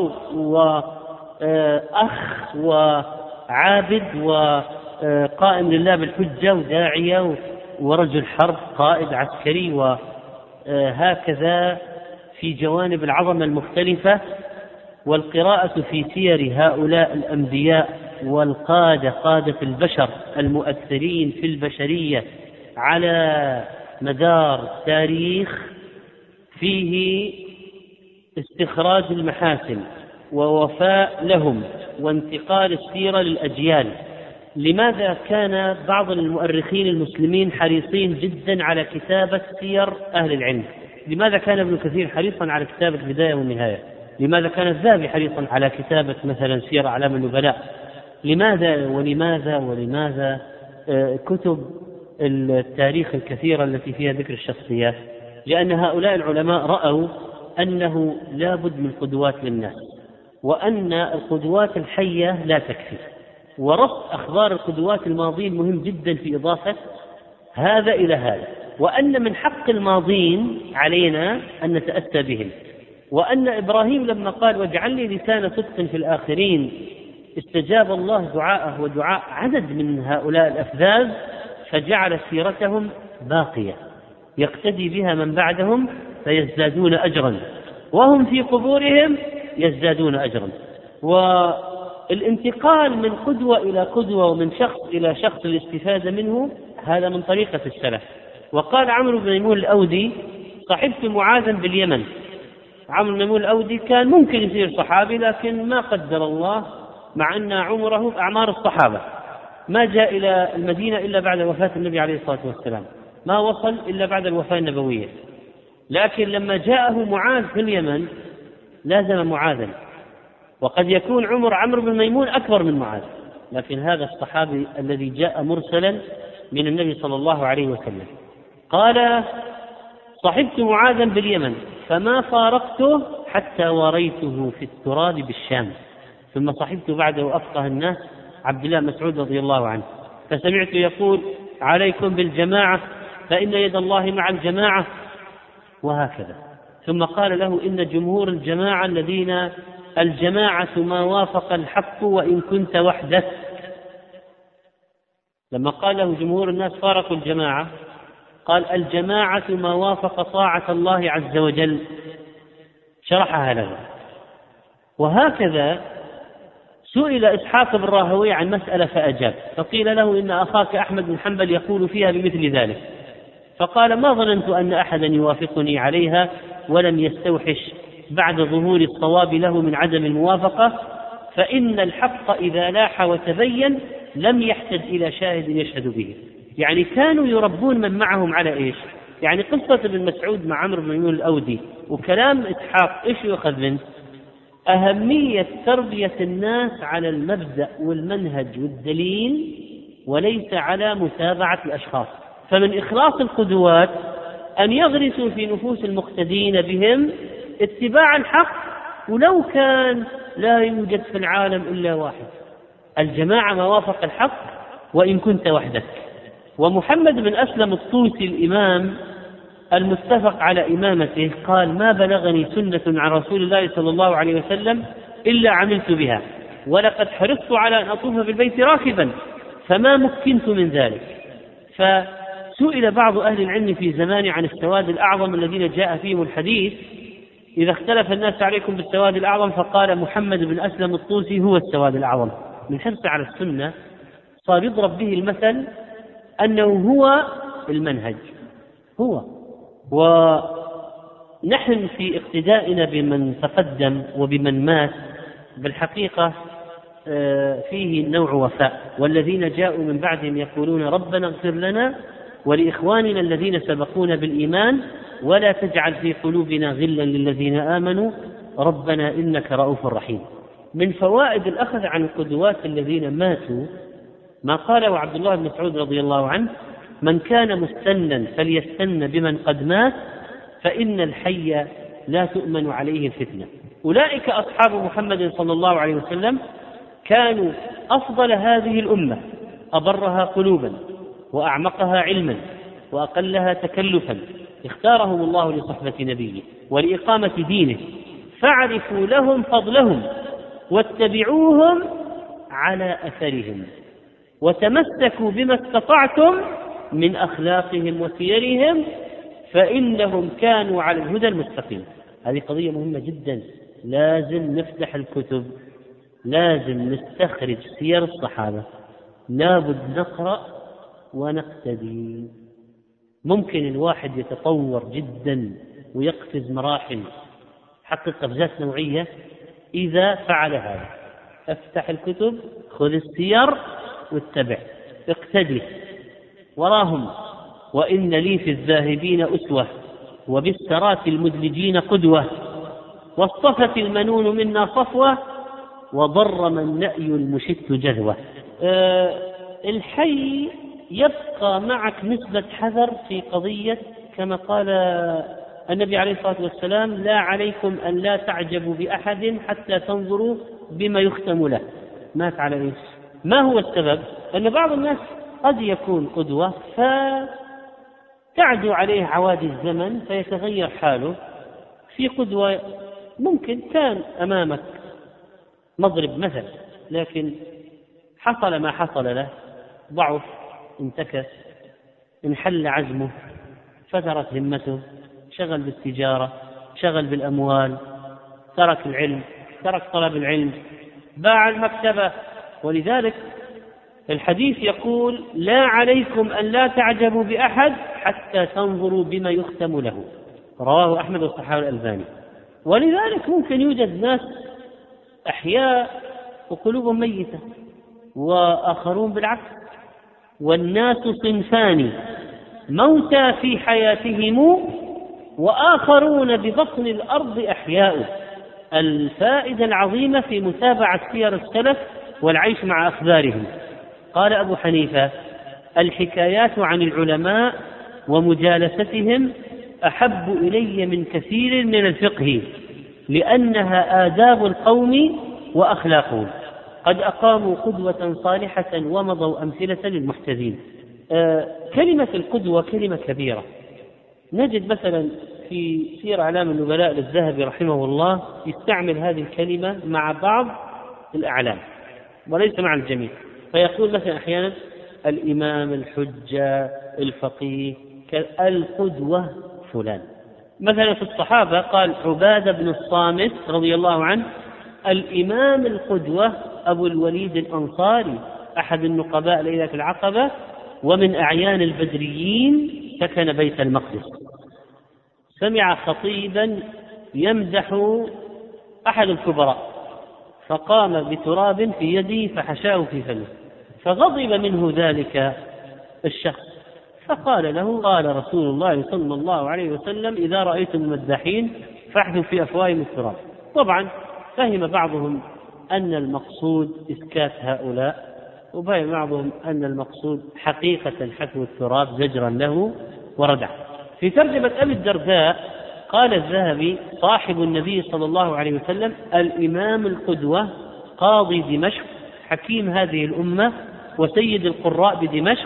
وأخ وعابد وقائم لله بالحجة وداعية ورجل حرب قائد عسكري، وهكذا في جوانب العظمة المختلفة. والقراءة في سير هؤلاء الأنبياء والقادة، قادة البشر المؤثرين في البشرية على مدار التاريخ، فيه استخراج المحاسن ووفاء لهم وانتقال السيرة للأجيال. لماذا كان بعض المؤرخين المسلمين حريصين جدا على كتابة سير أهل العلم؟ لماذا كان ابن كثير حريصا على كتابة البداية والنهاية؟ لماذا كان الذهبي حريصا على كتابة مثلا سير أعلام النبلاء؟ لماذا ولماذا ولماذا كتب التاريخ الكثيرة التي فيها ذكر الشخصيات؟ لأن هؤلاء العلماء رأوا أنه لا بد من قدوات للناس، وأن القدوات الحية لا تكفي، ورصد أخبار القدوات الماضين مهم جدا في إضافة هذا إلى هذا، وأن من حق الماضين علينا أن نتأسى بهم. وأن إبراهيم لما قال: واجعل لي لسان صدق في الآخرين، استجاب الله دعاءه ودعاء عدد من هؤلاء الأفذاذ، فجعل سيرتهم باقية يقتدي بها من بعدهم فيزدادون أجرا، وهم في قبورهم يزدادون أجرا. والانتقال من قدوة إلى قدوة ومن شخص إلى شخص الاستفادة منه هذا من طريقة السلف. وقال عمرو بن ميمون الأودي: صحبت معاذا باليمن عمرو بن ميمون الأودي كان ممكن يصير صحابي، لكن ما قدر الله، مع أن عمره بأعمار الصحابة، ما جاء إلى المدينة إلا بعد وفاة النبي عليه الصلاة والسلام، ما وصل إلا بعد الوفاة النبوية. لكن لما جاءه معاذ في اليمن لازم معاذا، وقد يكون عمر عمرو بن ميمون أكبر من معاذ، لكن هذا الصحابي الذي جاء مرسلا من النبي صلى الله عليه وسلم قال: صحبت معاذا باليمن فما فارقته حتى وريته في التراب بالشام، ثم صحبت بعده أفقه الناس عبد الله مسعود رضي الله عنه، فسمعت يقول: عليكم بالجماعة فإن يد الله مع الجماعة، وهكذا. ثم قال له: إن جمهور الجماعة الذين الجماعة ما وافق الحق وإن كنت وحدك. لما قال له جمهور الناس فارقوا الجماعة، قال: الجماعة ما وافق طاعة الله عز وجل، شرحها له. وهكذا سئل إسحاق بن راهويه عن مسألة فأجاب، فقيل له: إن أخاك أحمد بن حنبل يقول فيها بمثل ذلك، فقال: ما ظننت أن أحدا يوافقني عليها ولم يستوحش بعد ظهور الصواب له من عدم الموافقة، فإن الحق إذا لاح وتبين لم يحتج إلى شاهد يشهد به. يعني كانوا يربون من معهم على إيش؟ يعني قصة ابن مسعود مع عمرو بن ميمون الأودي وكلام إسحاق إيش يؤخذ منه؟ أهمية تربية الناس على المبدأ والمنهج والدليل، وليس على متابعة الأشخاص. فمن إخلاص القدوات أن يغرسوا في نفوس المقتدين بهم اتباع الحق، ولو كان لا يوجد في العالم إلا واحد. الجماعة ما وافق الحق وإن كنت وحدك. ومحمد بن أسلم الطوسي الإمام المتفق على إمامته قال: ما بلغني سنة عن رسول الله صلى الله عليه وسلم إلا عملت بها، ولقد حرصت على أن أطوف بالبيت راكبا فما مكنت من ذلك. فسئل بعض أهل العلم في زمان عن السواد الأعظم الذين جاء فيهم الحديث: إذا اختلف الناس عليكم بالسواد الأعظم، فقال محمد بن أسلم الطوسي: هو السواد الأعظم. من حرص على السنة صار يضرب به المثل أنه هو المنهج، هو. ونحن في اقتدائنا بمن تقدم وبمن مات بالحقيقة فيه نوع وفاء، والذين جاءوا من بعدهم يقولون: ربنا اغفر لنا ولإخواننا الذين سبقونا بالإيمان ولا تجعل في قلوبنا غلا للذين آمنوا ربنا إنك رؤوف رحيم. من فوائد الأخذ عن القدوات الذين ماتوا ما قاله عبد الله بن مسعود رضي الله عنه: من كان مستنا فليستن بمن قد مات فإن الحي لا تؤمن عليه الفتنة. أولئك أصحاب محمد صلى الله عليه وسلم كانوا أفضل هذه الأمة، أبرها قلوبا وأعمقها علما وأقلها تكلفا، اختارهم الله لصحبة نبيه ولإقامة دينه، فاعرفوا لهم فضلهم واتبعوهم على أثرهم وتمسكوا بما استطعتم من أخلاقهم وسيرهم فإنهم كانوا على الهدى المستقيم. هذه قضية مهمة جدا، لازم نفتح الكتب، لازم نستخرج سير الصحابة، لابد نقرأ ونقتدي. ممكن الواحد يتطور جدا ويقفز مراحل، حقق قفزات نوعية إذا فعل هذا. افتح الكتب، خذ السير واتبع، اقتدي وراهم. وإن لي في الذاهبين أسوة وبالسرات المدلجين قدوة، واصطفت المنون منا صفوة وضر من نأي المشت جذوة. الحي يبقى معك نسبة حذر في قضية كما قال النبي عليه الصلاة والسلام: لا عليكم أن لا تعجبوا بأحد حتى تنظروا بما يختم له. مات على إيش؟ ما هو السبب؟ أن بعض الناس قد يكون قدوة فتعدو عليه عوادي الزمن فيتغير حاله. في قدوة ممكن كان أمامك مضرب مثل، لكن حصل ما حصل له، ضعف، انتكس، انحل عزمه، فترت همته، شغل بالتجارة، شغل بالأموال، ترك العلم، ترك طلب العلم، باع المكتبة. ولذلك الحديث يقول: لا عليكم أن لا تعجبوا بأحد حتى تنظروا بما يختم له. رواه أحمد والصحابي الألباني. ولذلك ممكن يوجد ناس أحياء وقلوبهم ميتة، وآخرون بالعكس. والناس صنفان: موتى في حياتهم، وآخرون ببطن الأرض أحياء. الفائدة العظيمة في متابعة سير السلف والعيش مع أخبارهم. قال أبو حنيفة: الحكايات عن العلماء ومجالستهم أحب إلي من كثير من الفقه، لأنها آداب القوم وأخلاقهم، قد أقاموا قدوة صالحة ومضوا أمثلة للمحتذين. كلمة القدوة كلمة كبيرة. نجد مثلا في سير أعلام النبلاء للذهبي رحمه الله يستعمل هذه الكلمة مع بعض الأعلام وليس مع الجميع، فيقول مثلا أحيانا الإمام، الحجة، الفقيه، القدوة فلان. مثلا في الصحابة قال عبادة بن الصامت رضي الله عنه: الإمام القدوة أبو الوليد الأنصاري، أحد النقباء ليلة العقبة، ومن أعيان البدريين، سكن بيت المقدس. سمع خطيبا يمدح أحد الكبراء، فقام بتراب في يده فحشاه في فمه، فغضب منه ذلك الشخص، فقال له: قال رسول الله صلى الله عليه وسلم: إذا رأيتم المداحين فاحذوا في أفواههم التراب. طبعا فهم بعضهم أن المقصود إسكات هؤلاء، وفهم بعضهم أن المقصود حقيقة حثو التراب زجرا له وردع. في ترجمة أبي الدرداء قال الذهبي: صاحب النبي صلى الله عليه وسلم الإمام القدوة، قاضي دمشق، حكيم هذه الأمة، وسيد القراء بدمشق.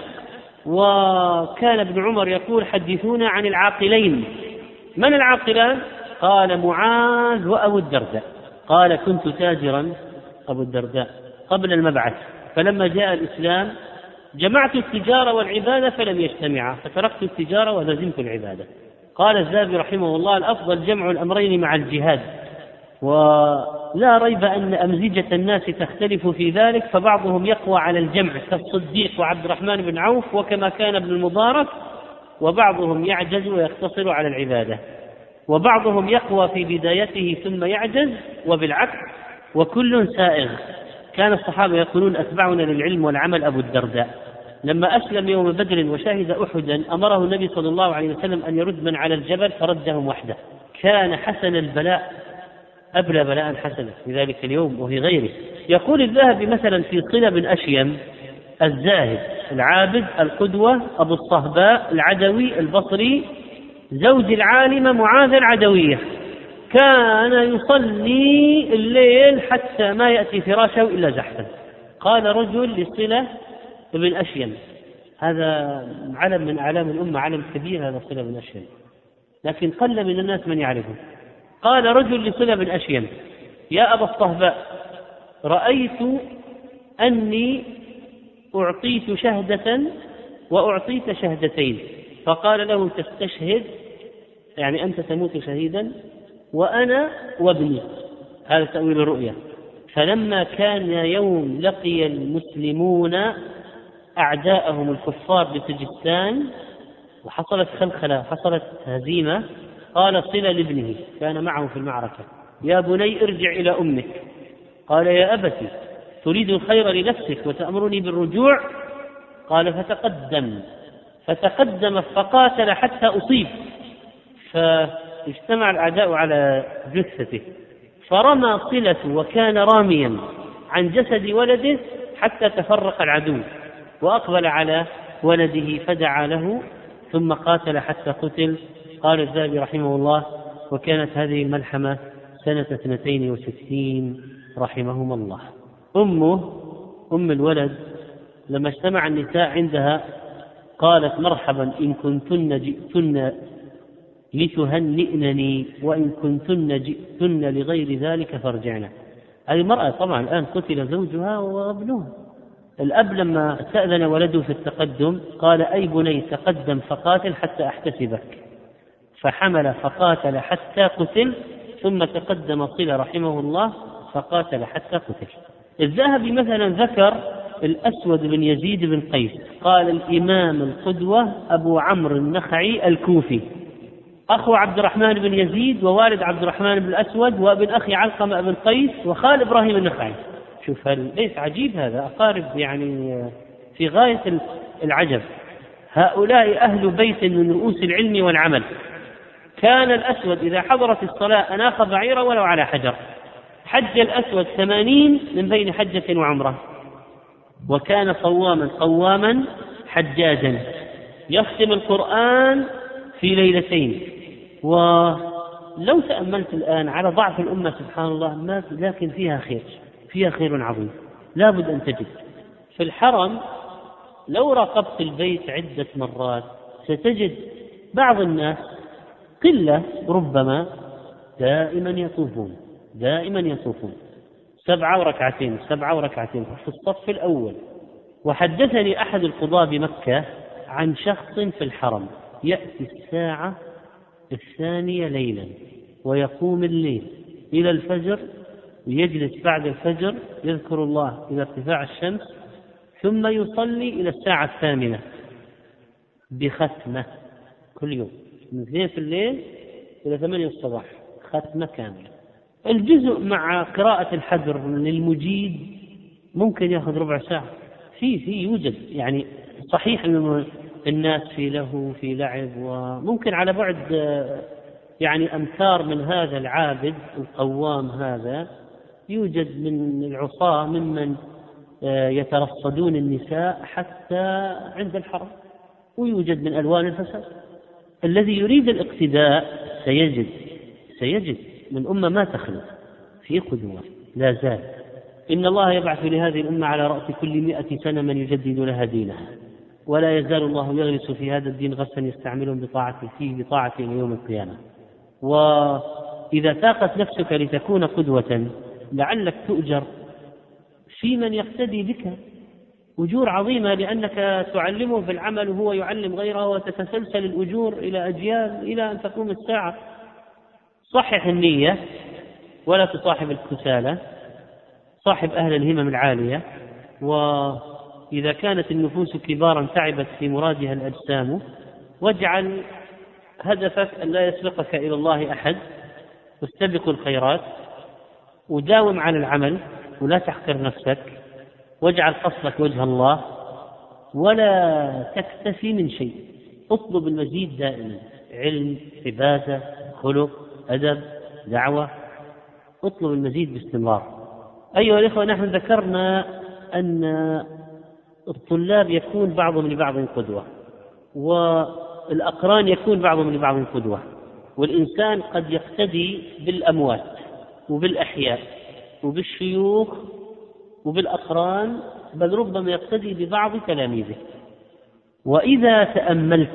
وكان ابن عمر يقول: حدثونا عن العاقلين. من العاقلان؟ قال: معاذ وأبو الدرداء. قال: كنت تاجرا أبو الدرداء قبل المبعث، فلما جاء الإسلام جمعت التجارة والعبادة فلم يجتمعا، فتركت التجارة ولزمت العبادة. قال الذهبي رحمه الله: الأفضل جمع الأمرين مع الجهاد، ولا ريب أن أمزجة الناس تختلف في ذلك، فبعضهم يقوى على الجمع كالصديق وعبد الرحمن بن عوف وكما كان ابن المبارك، وبعضهم يعجز ويقتصر على العبادة، وبعضهم يقوى في بدايته ثم يعجز، وبالعكس، وكل سائغ. كان الصحابة يقولون: أتبعنا للعلم والعمل أبو الدرداء. لما أسلم يوم بدر وشهد أحدا أمره النبي صلى الله عليه وسلم أن يرد من على الجبل فردهم وحده. كان حسن البلاء، أبلى بلاء حسنا في ذلك اليوم وفي غيره. يقول الذهبي مثلا في صلة بن أشيم: الزاهد العابد القدوة أبو الصهباء العدوي البصري، زوج العالمة معاذ العدوية، كان يصلي الليل حتى ما يأتي فراشه إلا زحفا. قال رجل لصلة بن أشيم، هذا علم من أعلام الأمة، علم كبير هذا صلة بن أشيم، لكن قل من الناس من يعرفه. قال رجل لصلة بن أشيم: يا أبا الصهباء، رأيت أني أعطيت شهدة وأعطيت شهدتين، فقال له: تستشهد، يعني أنت تموت شهيدا، وأنا وابني. هذا تأويل الرؤيا. فلما كان يوم لقي المسلمون أعداءهم الكفار بسجستان وحصلت خلخلة، حصلت هزيمة، قال صلة لابنه كان معه في المعركة: يا بني ارجع إلى أمك. قال: يا أبتي، تريد الخير لنفسك وتأمرني بالرجوع؟ قال: فتقدم فقاتل حتى أصيب، فاجتمع الأعداء على جثته، فرمى صلة وكان راميا عن جسد ولده حتى تفرق العدو، وأقبل على ولده فدعا له، ثم قاتل حتى قتل. قال الذهبي رحمه الله: وكانت هذه الملحمة سنة 62 رحمهما الله. أم الولد لما اجتمع النساء عندها قالت: مرحبا إن كنتن جئتن لتهنئنني، وإن كنتن جئتن لغير ذلك فارجعنا. هذه المرأة طبعا الآن قتل زوجها وابنها. الأب لما استأذن ولده في التقدم قال: أي بني تقدم فقاتل حتى أحتسبك، فحمل فقاتل حتى قتل، ثم تقدم صلة رحمه الله فقاتل حتى قتل. الذهبي مثلا ذكر الأسود بن يزيد بن قيس، قال: الإمام القدوة أبو عمرو النخعي الكوفي، أخو عبد الرحمن بن يزيد ووالد عبد الرحمن بن الأسود وابن أخي علقمة بن قيس وخال إبراهيم النخعي. شوف ليس عجيب هذا؟ أقارب يعني في غاية العجب. هؤلاء أهل بيت من رؤوس العلم والعمل. كان الأسود إذا حضرت الصلاة أناخ بعيرا ولو على حجر. حج الأسود 80 من بين حجة وعمرة، وكان قواما حجاجا يختم القرآن في ليلتين. ولو تأملت الآن على ضعف الأمة سبحان الله، لكن فيها خير عظيم لا بد أن تجد. في الحرم لو راقبت البيت عدة مرات ستجد بعض الناس قلة ربما دائما يطوفون 7 وركعتين في الصف الأول. وحدثني أحد القضاة بمكة عن شخص في الحرم يأتي الساعة 2 ليلا ويقوم الليل إلى الفجر ويجلس بعد الفجر يذكر الله إلى ارتفاع الشمس، ثم يصلي إلى الساعة 8 بختمة كل يوم من 2 في الليل إلى 8 الصباح، ختمة كاملة. الجزء مع قراءة الحجر للمجيد ممكن يأخذ ربع ساعة. في يوجد يعني صحيح أن الناس في له في لعب، وممكن على بعد يعني أمتار من هذا العابد القوام هذا يوجد من العصاة ممن يترصدون النساء حتى عند الحرم، ويوجد من ألوان الفساد. الذي يريد الاقتداء سيجد من أمة ما تخلو في قدوة لا زال. إن الله يبعث لهذه الأمة على رأس كل 100 سنة من يجدد لها دينها، ولا يزال الله يغرس في هذا الدين غرسا يستعملهم بطاعته إلى يوم القيامة. وإذا تاقت نفسك لتكون قدوة لعلك تؤجر في من يقتدي بك أجور عظيمة، لأنك تعلمه بالعمل وهو يعلم غيره، وتتسلسل الأجور إلى أجيال إلى أن تقوم الساعة. صحح النية ولا تصاحب الكسالى، صاحب أهل الهمم العالية. وإذا كانت النفوس كبارا تعبت في مرادها الأجسام، واجعل هدفك أن لا يسبقك إلى الله أحد، واستبق الخيرات، وداوم على العمل ولا تحقر نفسك، واجعل قصدك وجه الله، ولا تكتفي من شيء، اطلب المزيد دائما، علم، عبادة، خلق، أدب، دعوة، اطلب المزيد باستمرار. أيها الإخوة، نحن ذكرنا أن الطلاب يكون بعضهم لبعض قدوة، والأقران يكون بعضهم لبعض قدوة، والإنسان قد يقتدي بالأموات وبالأحياء وبالشيوخ وبالأقران، بل ربما يقتدي ببعض تلاميذه. وإذا تأملت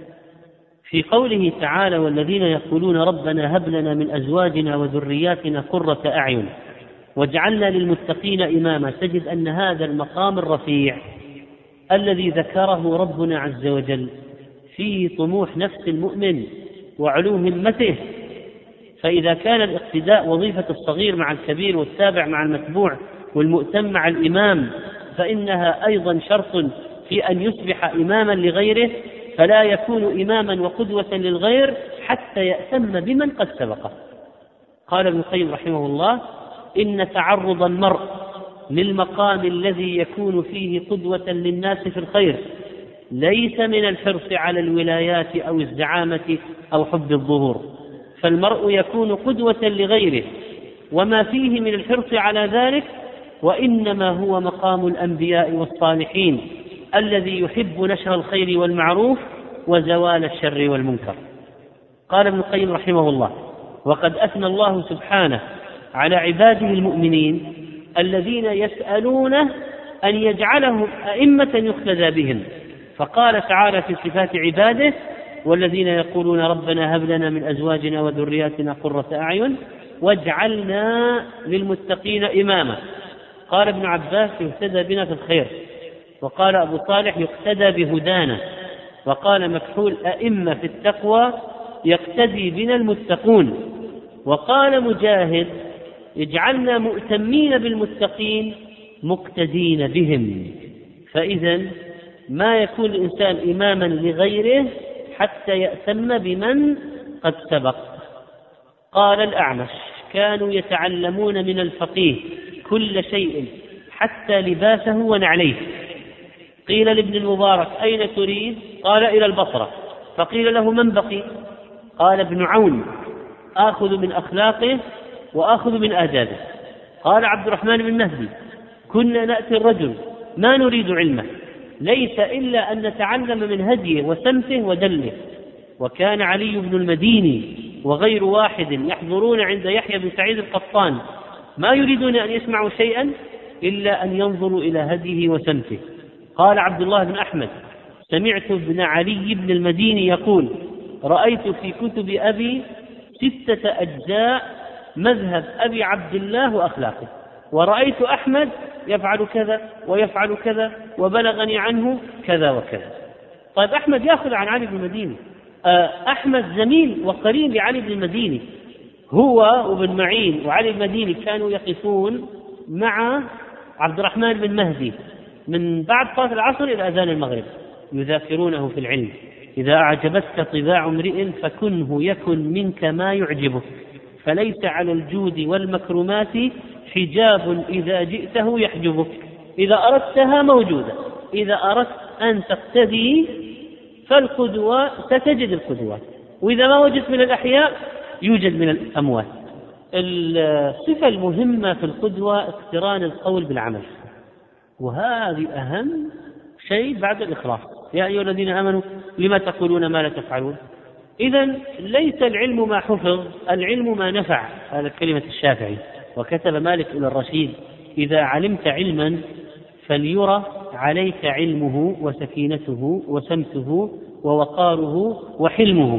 في قوله تعالى: والذين يقولون ربنا هب لنا من أزواجنا وذرياتنا قرة أعين واجعلنا للمتقين إماما، تجد أن هذا المقام الرفيع الذي ذكره ربنا عز وجل فيه طموح نفس المؤمن وعلو همته. فإذا كان الاقتداء وظيفة الصغير مع الكبير والتابع مع المتبوع والمؤتم مع الإمام، فإنها أيضا شرط في أن يصبح إماما لغيره، فلا يكون إماما وقدوة للغير حتى يأتم بمن قد سبقه. قال ابن القيم رحمه الله: إن تعرض المرء للمقام الذي يكون فيه قدوة للناس في الخير ليس من الحرص على الولايات أو الزعامة أو حب الظهور، فالمرء يكون قدوة لغيره وما فيه من الحرص على ذلك، وإنما هو مقام الأنبياء والصالحين الذي يحب نشر الخير والمعروف وزوال الشر والمنكر. قال ابن القيم رحمه الله: وقد أثنى الله سبحانه على عباده المؤمنين الذين يسألونه أن يجعلهم أئمة يقتدى بهم، فقال تعالى في صفات عباده: والذين يقولون ربنا هب لنا من أزواجنا وذرياتنا قرة أعين واجعلنا للمتقين إماما. قال ابن عباس: يهتدى بنا في الخير. وقال أبو صالح: يقتدى بهدانا. وقال مكحول: أئمة في التقوى يقتدي بنا المتقون. وقال مجاهد: اجعلنا مؤتمين بالمتقين مقتدين بهم. فإذا ما يكون الإنسان إماما لغيره حتى يأتم بمن قد سبق. قال الأعمش: كانوا يتعلمون من الفقيه كل شيء حتى لباسه ونعليه. قيل لابن المبارك: أين تريد؟ قال: إلى البصرة. فقيل له: من بقي؟ قال: ابن عون، آخذ من أخلاقه وآخذ من آدابه. قال عبد الرحمن بن مهدي: كنا نأتي الرجل ما نريد علمه، ليس إلا أن نتعلم من هديه وسمته ودله. وكان علي بن المديني وغير واحد يحضرون عند يحيى بن سعيد القطان ما يريدون أن يسمعوا شيئا إلا أن ينظروا إلى هديه وسمته. قال عبد الله بن أحمد: سمعت ابن علي بن المديني يقول: رأيت في كتب أبي 6 أجزاء مذهب أبي عبد الله وأخلاقه، ورأيت أحمد يفعل كذا ويفعل كذا، وبلغني عنه كذا وكذا. طيب أحمد يأخذ عن علي بن المديني، أحمد زميل وقرين لعلي بن المديني، هو وابن معين وعلي بن المديني كانوا يقفون مع عبد الرحمن بن مهدي من بعد صلاة العصر إلى أذان المغرب يذاكرونه في العلم. إذا أعجبتك طباع امرئ فكنه يكن منك ما يعجبك، فليس على الجود والمكرمات حجاب إذا جئته يحجبك. إذا أردتها موجودة، إذا أردت أن تقتدي فالقدوة ستجد القدوات، وإذا ما وجدت من الأحياء يوجد من الأموات. الصفة المهمة في القدوة اقتران القول بالعمل، وهذه أهم شيء بعد الإخلاص. يا أيها الذين آمنوا لما تقولون ما لا تفعلون. إذن ليس العلم ما حفظ، العلم ما نفع. هذا كلمة الشافعي. وكتب مالك إلى الرشيد: إذا علمت علما فليرى عليك علمه وسكينته وسمته ووقاره وحلمه،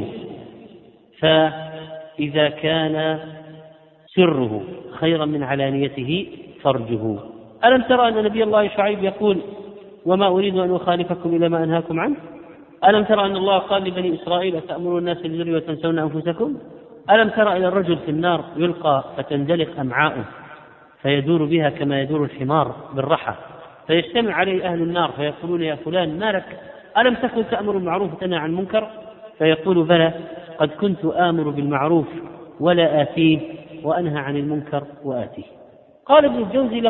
فإذا كان سره خيرا من علانيته فرجه. ألم ترى أن نبي الله شعيب يقول: وما أريد أن أخالفكم إلى ما أنهاكم عنه؟ ألم ترى أن الله قال لبني إسرائيل: أتأمرون الناس بالبر وتنسون أنفسكم؟ ألم ترى إلى الرجل في النار يلقى فتندلق أمعاؤه فيدور بها كما يدور الحمار بالرحى، فيجتمع عليه أهل النار فيقولون: يا فلان ما لك؟ ألم تكن تأمر بالمعروف وتنهى عن المنكر؟ فيقول: بلى، قد كنت آمر بالمعروف ولا آتيه، وأنهى عن المنكر وآتيه. قال ابن الجوزي: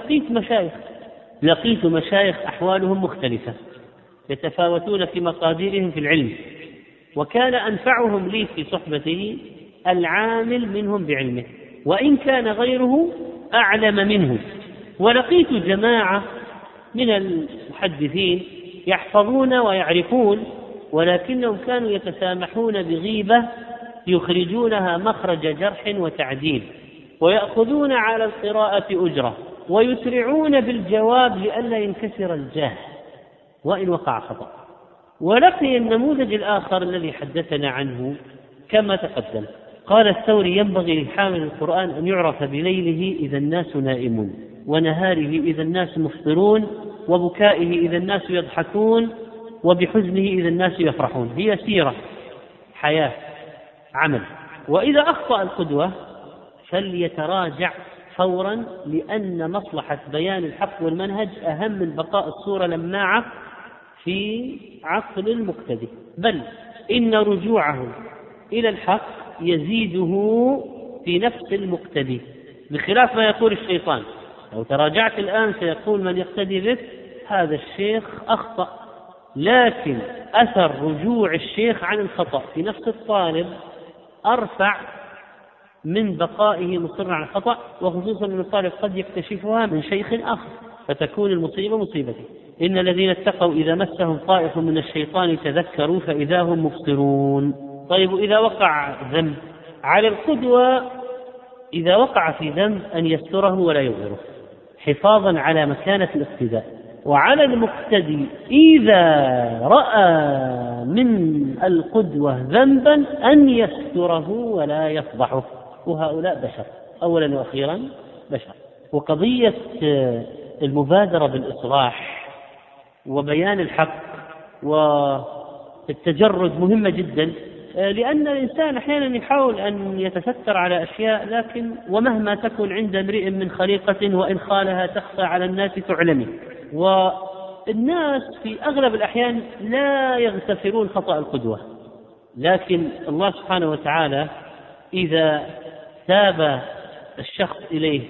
لقيت مشايخ أحوالهم مختلفة يتفاوتون في مقاديرهم في العلم، وكان أنفعهم لي في صحبته العامل منهم بعلمه، وإن كان غيره أعلم منه. ولقيت جماعة من المحدثين يحفظون ويعرفون، ولكنهم كانوا يتسامحون بغيبة يخرجونها مخرج جرح وتعديل، ويأخذون على القراءة أجرة، ويسرعون بالجواب لئلا ينكسر الجاه وإن وقع خطأ. ولقي النموذج الآخر الذي حدثنا عنه كما تقدم. قال الثوري: ينبغي لحامل القرآن أن يعرف بليله إذا الناس نائمون، ونهاره إذا الناس مفطرون، وبكائه إذا الناس يضحكون، وبحزنه إذا الناس يفرحون. هي سيرة، حياة، عمل. وإذا أخطأ القدوة فليتراجع فورا، لأن مصلحة بيان الحق والمنهج أهم من بقاء الصورة لماعة في عقل المقتدي، بل إن رجوعه إلى الحق يزيده في نفس المقتدي، بخلاف ما يقول الشيطان: لو تراجعت الآن سيقول من يقتدي بك هذا الشيخ أخطأ. لكن أثر رجوع الشيخ عن الخطأ في نفس الطالب أرفع من بقائه مصر على الخطأ، وخصوصا أن الطالب قد يكتشفها من شيخ آخر فتكون المصيبة مصيبته. إن الذين اتقوا إذا مسهم طائف من الشيطان تذكروا فإذا هم مبصرون. طيب، إذا وقع ذنب على القدوة، إذا وقع في ذنب أن يستره ولا يظهره حفاظا على مكانة الاقتداء. وعلى المقتدي إذا رأى من القدوة ذنبا أن يستره ولا يفضحه، وهؤلاء بشر أولا وأخيرا بشر. وقضية المبادرة بالإصلاح وبيان الحق والتجرد مهمة جدا، لأن الإنسان أحيانا يحاول أن يتستر على أشياء، لكن ومهما تكن عند امرئ من خليقة وإن خالها تخفى على الناس تعلمي. والناس في أغلب الأحيان لا يغتفرون خطأ القدوة، لكن الله سبحانه وتعالى إذا تاب الشخص إليه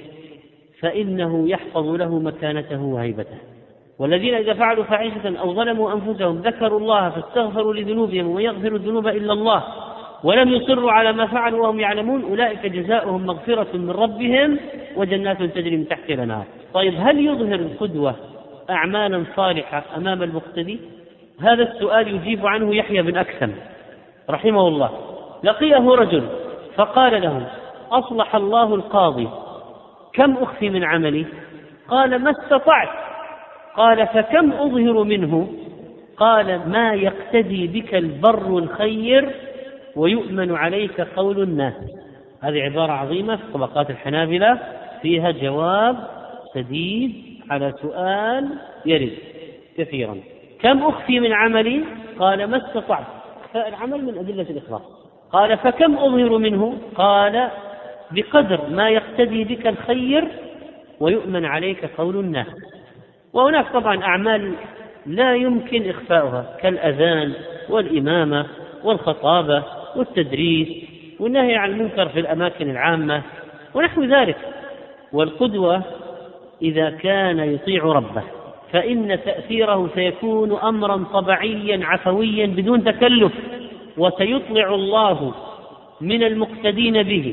فإنه يحفظ له مكانته وهيبته. والذين إذا فعلوا فاحشة أو ظلموا أنفسهم ذكروا الله فاستغفروا لذنوبهم ومن يغفر الذنوب إلا الله ولم يصروا على ما فعلوا وهم يعلمون أولئك جزاؤهم مغفرة من ربهم وجنات تجري من تحتها الأنهار. طيب، هل يظهر القدوة أعمالا صالحة أمام المقتدي؟ هذا السؤال يجيب عنه يحيى بن أكثم رحمه الله. لقيه رجل فقال له: أصلح الله القاضي، كم أخفي من عملي؟ قال: ما استطعت. قال: فكم أظهر منه؟ قال: ما يقتدي بك البر الخير ويؤمن عليك قول الناس. هذه عبارة عظيمة في طبقات الحنابلة، فيها جواب سديد على سؤال يرد كثيرا. كم أخفي من عملي؟ قال: ما استطعت. فالعمل من أدلة الإخلاص. قال: فكم أظهر منه؟ قال: بقدر ما يقتدي بك الخير ويؤمن عليك قول الناس. وهناك طبعا أعمال لا يمكن إخفاؤها كالأذان والإمامة والخطابة والتدريس والنهي عن المنكر في الأماكن العامة ونحو ذلك. والقدوة إذا كان يطيع ربه فإن تأثيره سيكون أمرا طبيعيا عفويا بدون تكلف، وسيطلع الله من المقتدين به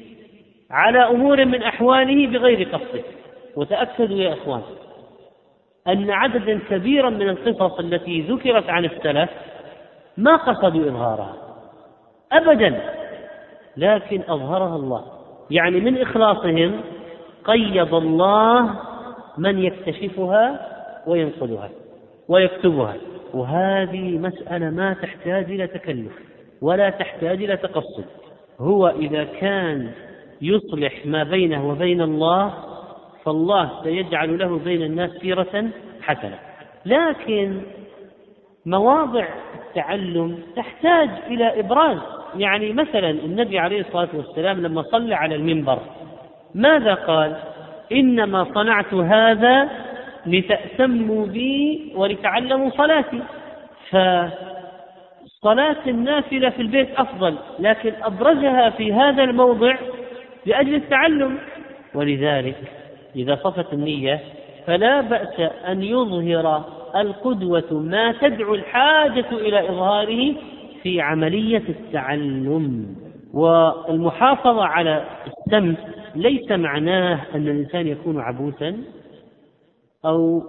على أمور من أحواله بغير قصده. وتأكدوا يا إخوان أن عددا كبيرا من القصص التي ذكرت عن السلف ما قصدوا إظهارها أبدا، لكن أظهرها الله. يعني من إخلاصهم قيض الله من يكتشفها وينقلها ويكتبها. وهذه مسألة ما تحتاج إلى تكلف ولا تحتاج إلى تقصد. هو إذا كان يصلح ما بينه وبين الله فالله سيجعل له بين الناس سيرة حسنة. لكن مواضع التعلم تحتاج إلى إبراز. يعني مثلا النبي عليه الصلاة والسلام لما صلى على المنبر ماذا قال؟ إنما صنعت هذا لتأتموا بي ولتعلموا صلاتي. فصلاة النافلة في البيت أفضل، لكن أبرزها في هذا الموضع لأجل التعلم. ولذلك إذا صفت النية فلا بأس أن يظهر القدوة ما تدعو الحاجة إلى إظهاره في عملية التعلم. والمحافظة على السمت ليس معناه أن الإنسان يكون عبوسا أو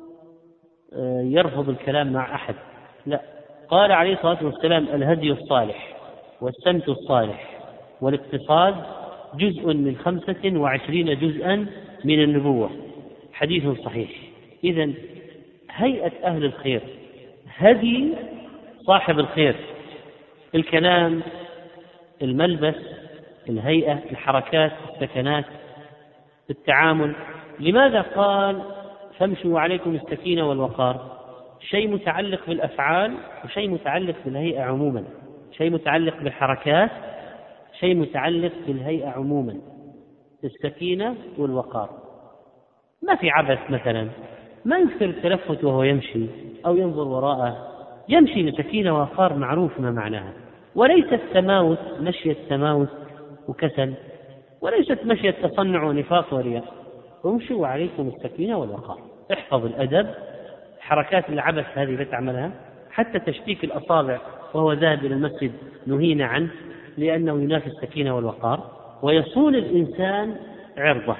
يرفض الكلام مع أحد، لا. قال عليه الصلاة والسلام: الهدي الصالح والسمت الصالح والاقتصاد جزء من 25 جزءا من النبوة. حديث صحيح. إذن هيئة أهل الخير، هدي صاحب الخير، الكلام، الملبس، الهيئة، الحركات، السكنات، التعامل. لماذا قال فامشوا عليكم السكينة والوقار؟ شيء متعلق بالأفعال وشيء متعلق بالهيئة عموما، شيء متعلق بالحركات، شيء متعلق بالهيئة عموما، السكينة والوقار. ما في عبث مثلا، ما يكثر التلفت وهو يمشي أو ينظر وراءه، يمشي بسكينة ووقار معروف ما معناها. وليس التماوت مشية تماوت وكسل، وليست مشية تصنع ونفاق ورياء. وامشوا عليكم السكينة والوقار. احفظ الأدب، حركات العبث هذه لا تعملها، حتى تشتيك الأصابع وهو ذاهب إلى المسجد نهينا عنه لأنه ينافي السكينة والوقار. ويصون الإنسان عرضه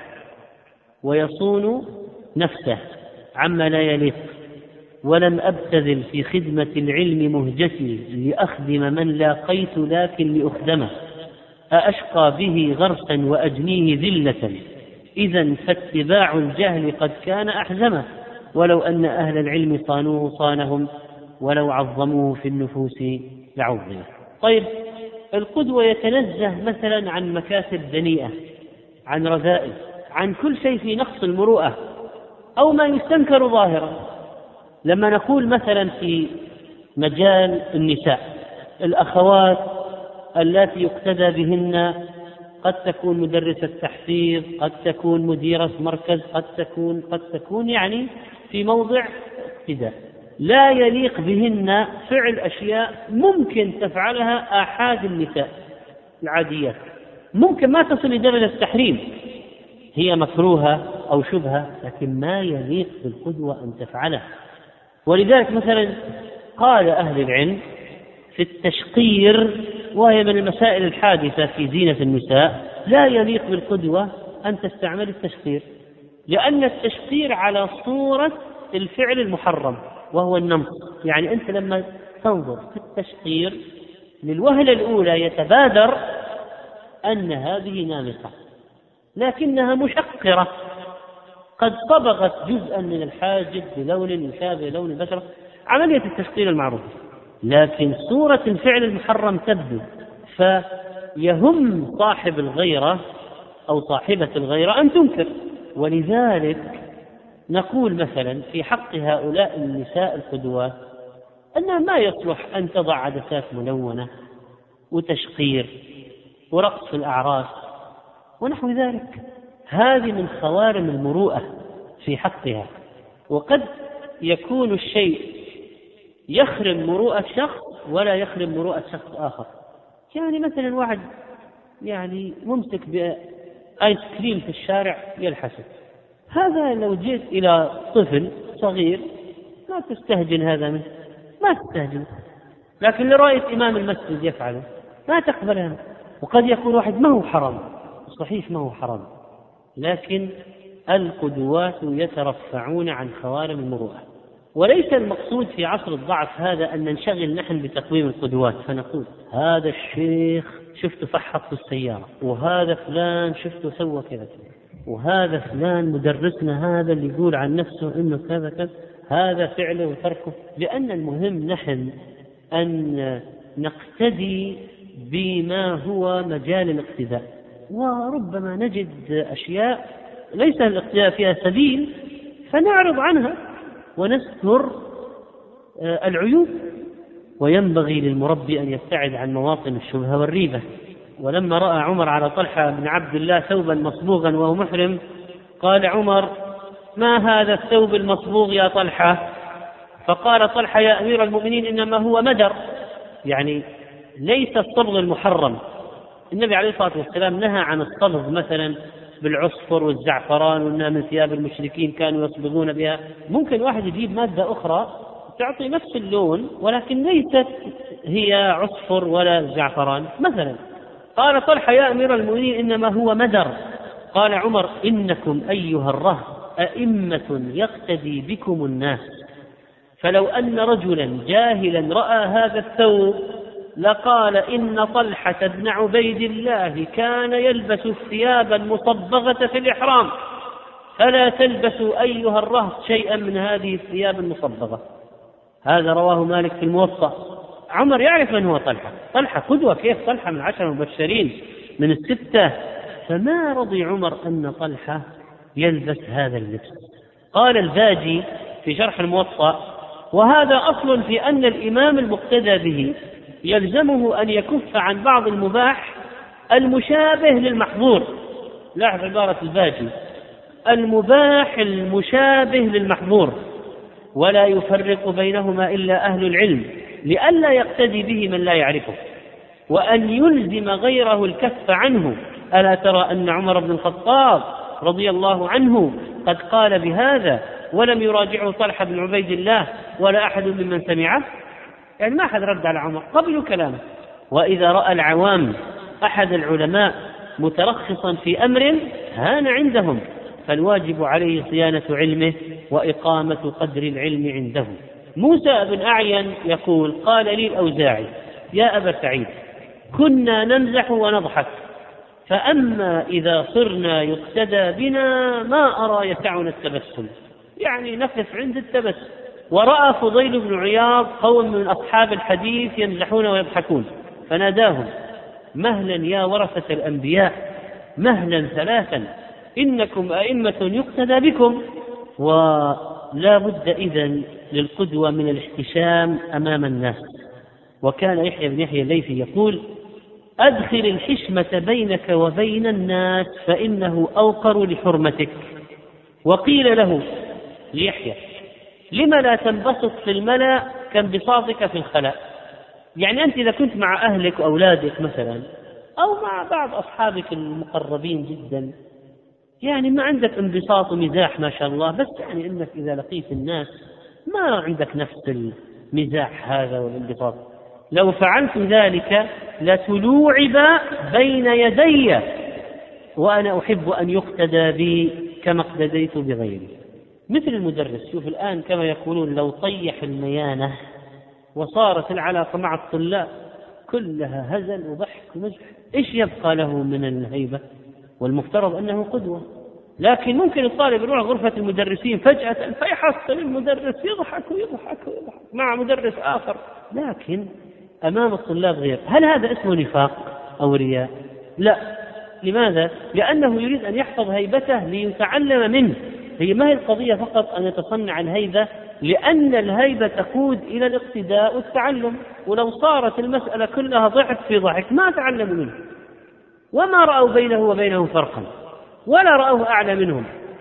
ويصون نفسه عما لا يليق. ولم أبتذل في خدمة العلم مهجتي لأخدم من لاقيت لكن لأخدمه، أأشقى به غرسا وأجنيه ذلة، إذن فاتباع الجهل قد كان أحزمه، ولو أن أهل العلم صانوه صانهم، ولو عظموه في النفوس لعظمه. طيب، القدوة يتنزه مثلا عن مكاسب دنيئة، عن رذائل، عن كل شيء في نقص المروءة أو ما يستنكر ظاهرا. لما نقول مثلا في مجال النساء الأخوات التي يقتدى بهن قد تكون مدرسة تحفيظ، قد تكون مديرة مركز، قد تكون يعني في موضع اقتداء. لا يليق بهن فعل أشياء ممكن تفعلها آحاد النساء العاديات، ممكن ما تصل لدرجة التحريم، هي مكروهة أو شبهة، لكن ما يليق بالقدوة أن تفعله. ولذلك مثلا قال أهل العلم في التشقير، وهي من المسائل الحادثة في زينة النساء، لا يليق بالقدوة أن تستعمل التشقير، لأن التشقير على صورة الفعل المحرم وهو النمط. يعني أنت لما تنظر في التشقير للوهلة الأولى يتبادر أن هذه نامصة، لكنها مشقرة، قد صبغت جزءا من الحاجب بلون يشابه لون البشرة، عملية التشقير المعروفة، لكن صورة الفعل المحرم تبدو، فيهم صاحب الغيرة أو صاحبة الغيرة أن تنكر. ولذلك نقول مثلا في حق هؤلاء النساء القدوات أنه ما يصلح أن تضع عدسات ملونة وتشقير ورقص في الأعراس ونحو ذلك، هذه من خوارم المروءة في حقها. وقد يكون الشيء يخرم مروءة شخص ولا يخرم مروءة شخص آخر. يعني مثلا واحد يعني ممسك بآيس كريم في الشارع يلحسه، هذا لو جئت إلى طفل صغير ما تستهجن هذا منه، ما تستهجن، لكن لرأية إمام المسجد يفعله ما تقبلها. وقد يكون واحد ما هو حرام، صحيح ما هو حرام، لكن القدوات يترفعون عن خوارم المروءة. وليس المقصود في عصر الضعف هذا أن ننشغل نحن بتقويم القدوات، فنقول هذا الشيخ شفته فحط في السيارة، وهذا فلان شفته سوى كذا، وهذا فلان مدرسنا هذا اللي يقول عن نفسه إنه كذا كذا، هذا فعله وتركه. لأن المهم نحن أن نقتدي بما هو مجال الاقتداء، وربما نجد أشياء ليس الاقتداء فيها سبيل فنعرض عنها ونستر العيوب. وينبغي للمربي أن يبتعد عن مواطن الشبهة والريبة. ولما رأى عمر على طلحة بن عبد الله ثوبا مصبوغا وهو محرم، قال عمر: ما هذا الثوب المصبوغ يا طلحة؟ فقال طلحة: يا أمير المؤمنين إنما هو مدر، يعني ليس الصبغ المحرم. النبي عليه الصلاة والسلام نهى عن الصبغ مثلا بالعصفر والزعفران، وإنها من ثياب المشركين كانوا يصبغون بها. ممكن واحد يجيب مادة أخرى تعطي نفس اللون ولكن ليست هي عصفر ولا زعفران مثلا. قال طلحة: يا أمير المؤمنين إنما هو مدر. قال عمر: إنكم أيها الرهط أئمة يقتدي بكم الناس، فلو أن رجلا جاهلا رأى هذا الثوب لقال إن طلحة بن عبيد الله كان يلبس الثياب المصبغة في الإحرام، فلا تلبسوا أيها الرهط شيئا من هذه الثياب المصبغة. هذا رواه مالك في الموطأ. عمر يعرف من هو طلحة، طلحة قدوة، كيف طلحة من 10 المبشرين من الستة، فما رضي عمر أن طلحة يلبس هذا اللبس. قال الباجي في شرح الموطأ: وهذا أصل في أن الإمام المقتدى به يلزمه أن يكف عن بعض المباح المشابه للمحظور. لاحظ عبارة الباجي: المباح المشابه للمحظور، ولا يفرق بينهما إلا أهل العلم لئلا يقتدي به من لا يعرفه، وأن يلزم غيره الكف عنه. ألا ترى أن عمر بن الخطاب رضي الله عنه قد قال بهذا ولم يراجعه طلحة بن عبيد الله ولا أحد ممن سمعه؟ يعني ما أحد رد على عمر، قبلوا كلامه. وإذا رأى العوام أحد العلماء مترخصا في أمر هان عندهم، فالواجب عليه صيانة علمه وإقامة قدر العلم عنده. موسى بن أعين يقول: قال لي الأوزاعي: يا أبا سعيد، كنا نمزح ونضحك، فأما إذا صرنا يقتدى بنا ما أرى يسعنا التبسم، يعني نقف عند التبسم. ورأى فضيل بن عياض قوم من أصحاب الحديث يمزحون ويضحكون، فناداهم: مهلا يا ورثة الأنبياء، مهلا ثلاثا، إنكم أئمة يقتدى بكم. ولا بد إذن للقدوة من الاحتشام أمام الناس. وكان يحيى بن يحيى الليثي يقول: أدخل الحشمة بينك وبين الناس فإنه أوقر لحرمتك. وقيل له ليحيى: لما لا تنبسط في الملأ كانبساطك في الخلاء؟ يعني أنت إذا كنت مع أهلك وأولادك مثلا أو مع بعض أصحابك المقربين جدا، يعني ما عندك انبساط ومزاح ما شاء الله، بس يعني إنك إذا لقيت الناس ما عندك نفس المزاح هذا والانبساط. لو فعلت ذلك لتلوعب بين يدي وأنا أحب أن يقتدى بي كما اقتديت بغيري. مثل المدرس، شوف الآن كما يقولون لو طيح الميانة وصارت العلاقة مع الطلاب كلها هزل وضحك ومزح، إيش يبقى له من الهيبة؟ والمفترض أنه قدوة. لكن ممكن الطالب يروح غرفة المدرسين فجأة فيحصل المدرس يضحك ويضحك ويضحك مع مدرس آخر، لكن أمام الطلاب غير. هل هذا اسمه نفاق أو رياء؟ لا. لماذا؟ لأنه يريد أن يحفظ هيبته ليتعلم منه. هي ما هي القضية فقط أن يتصنع الهيبة، لأن الهيبة تقود إلى الاقتداء والتعلم، ولو صارت المسألة كلها ضحك في ضحك ما تعلموا منه، وما رأوا بينه وبينهم فرقا ولا رأوه أعلى منهم.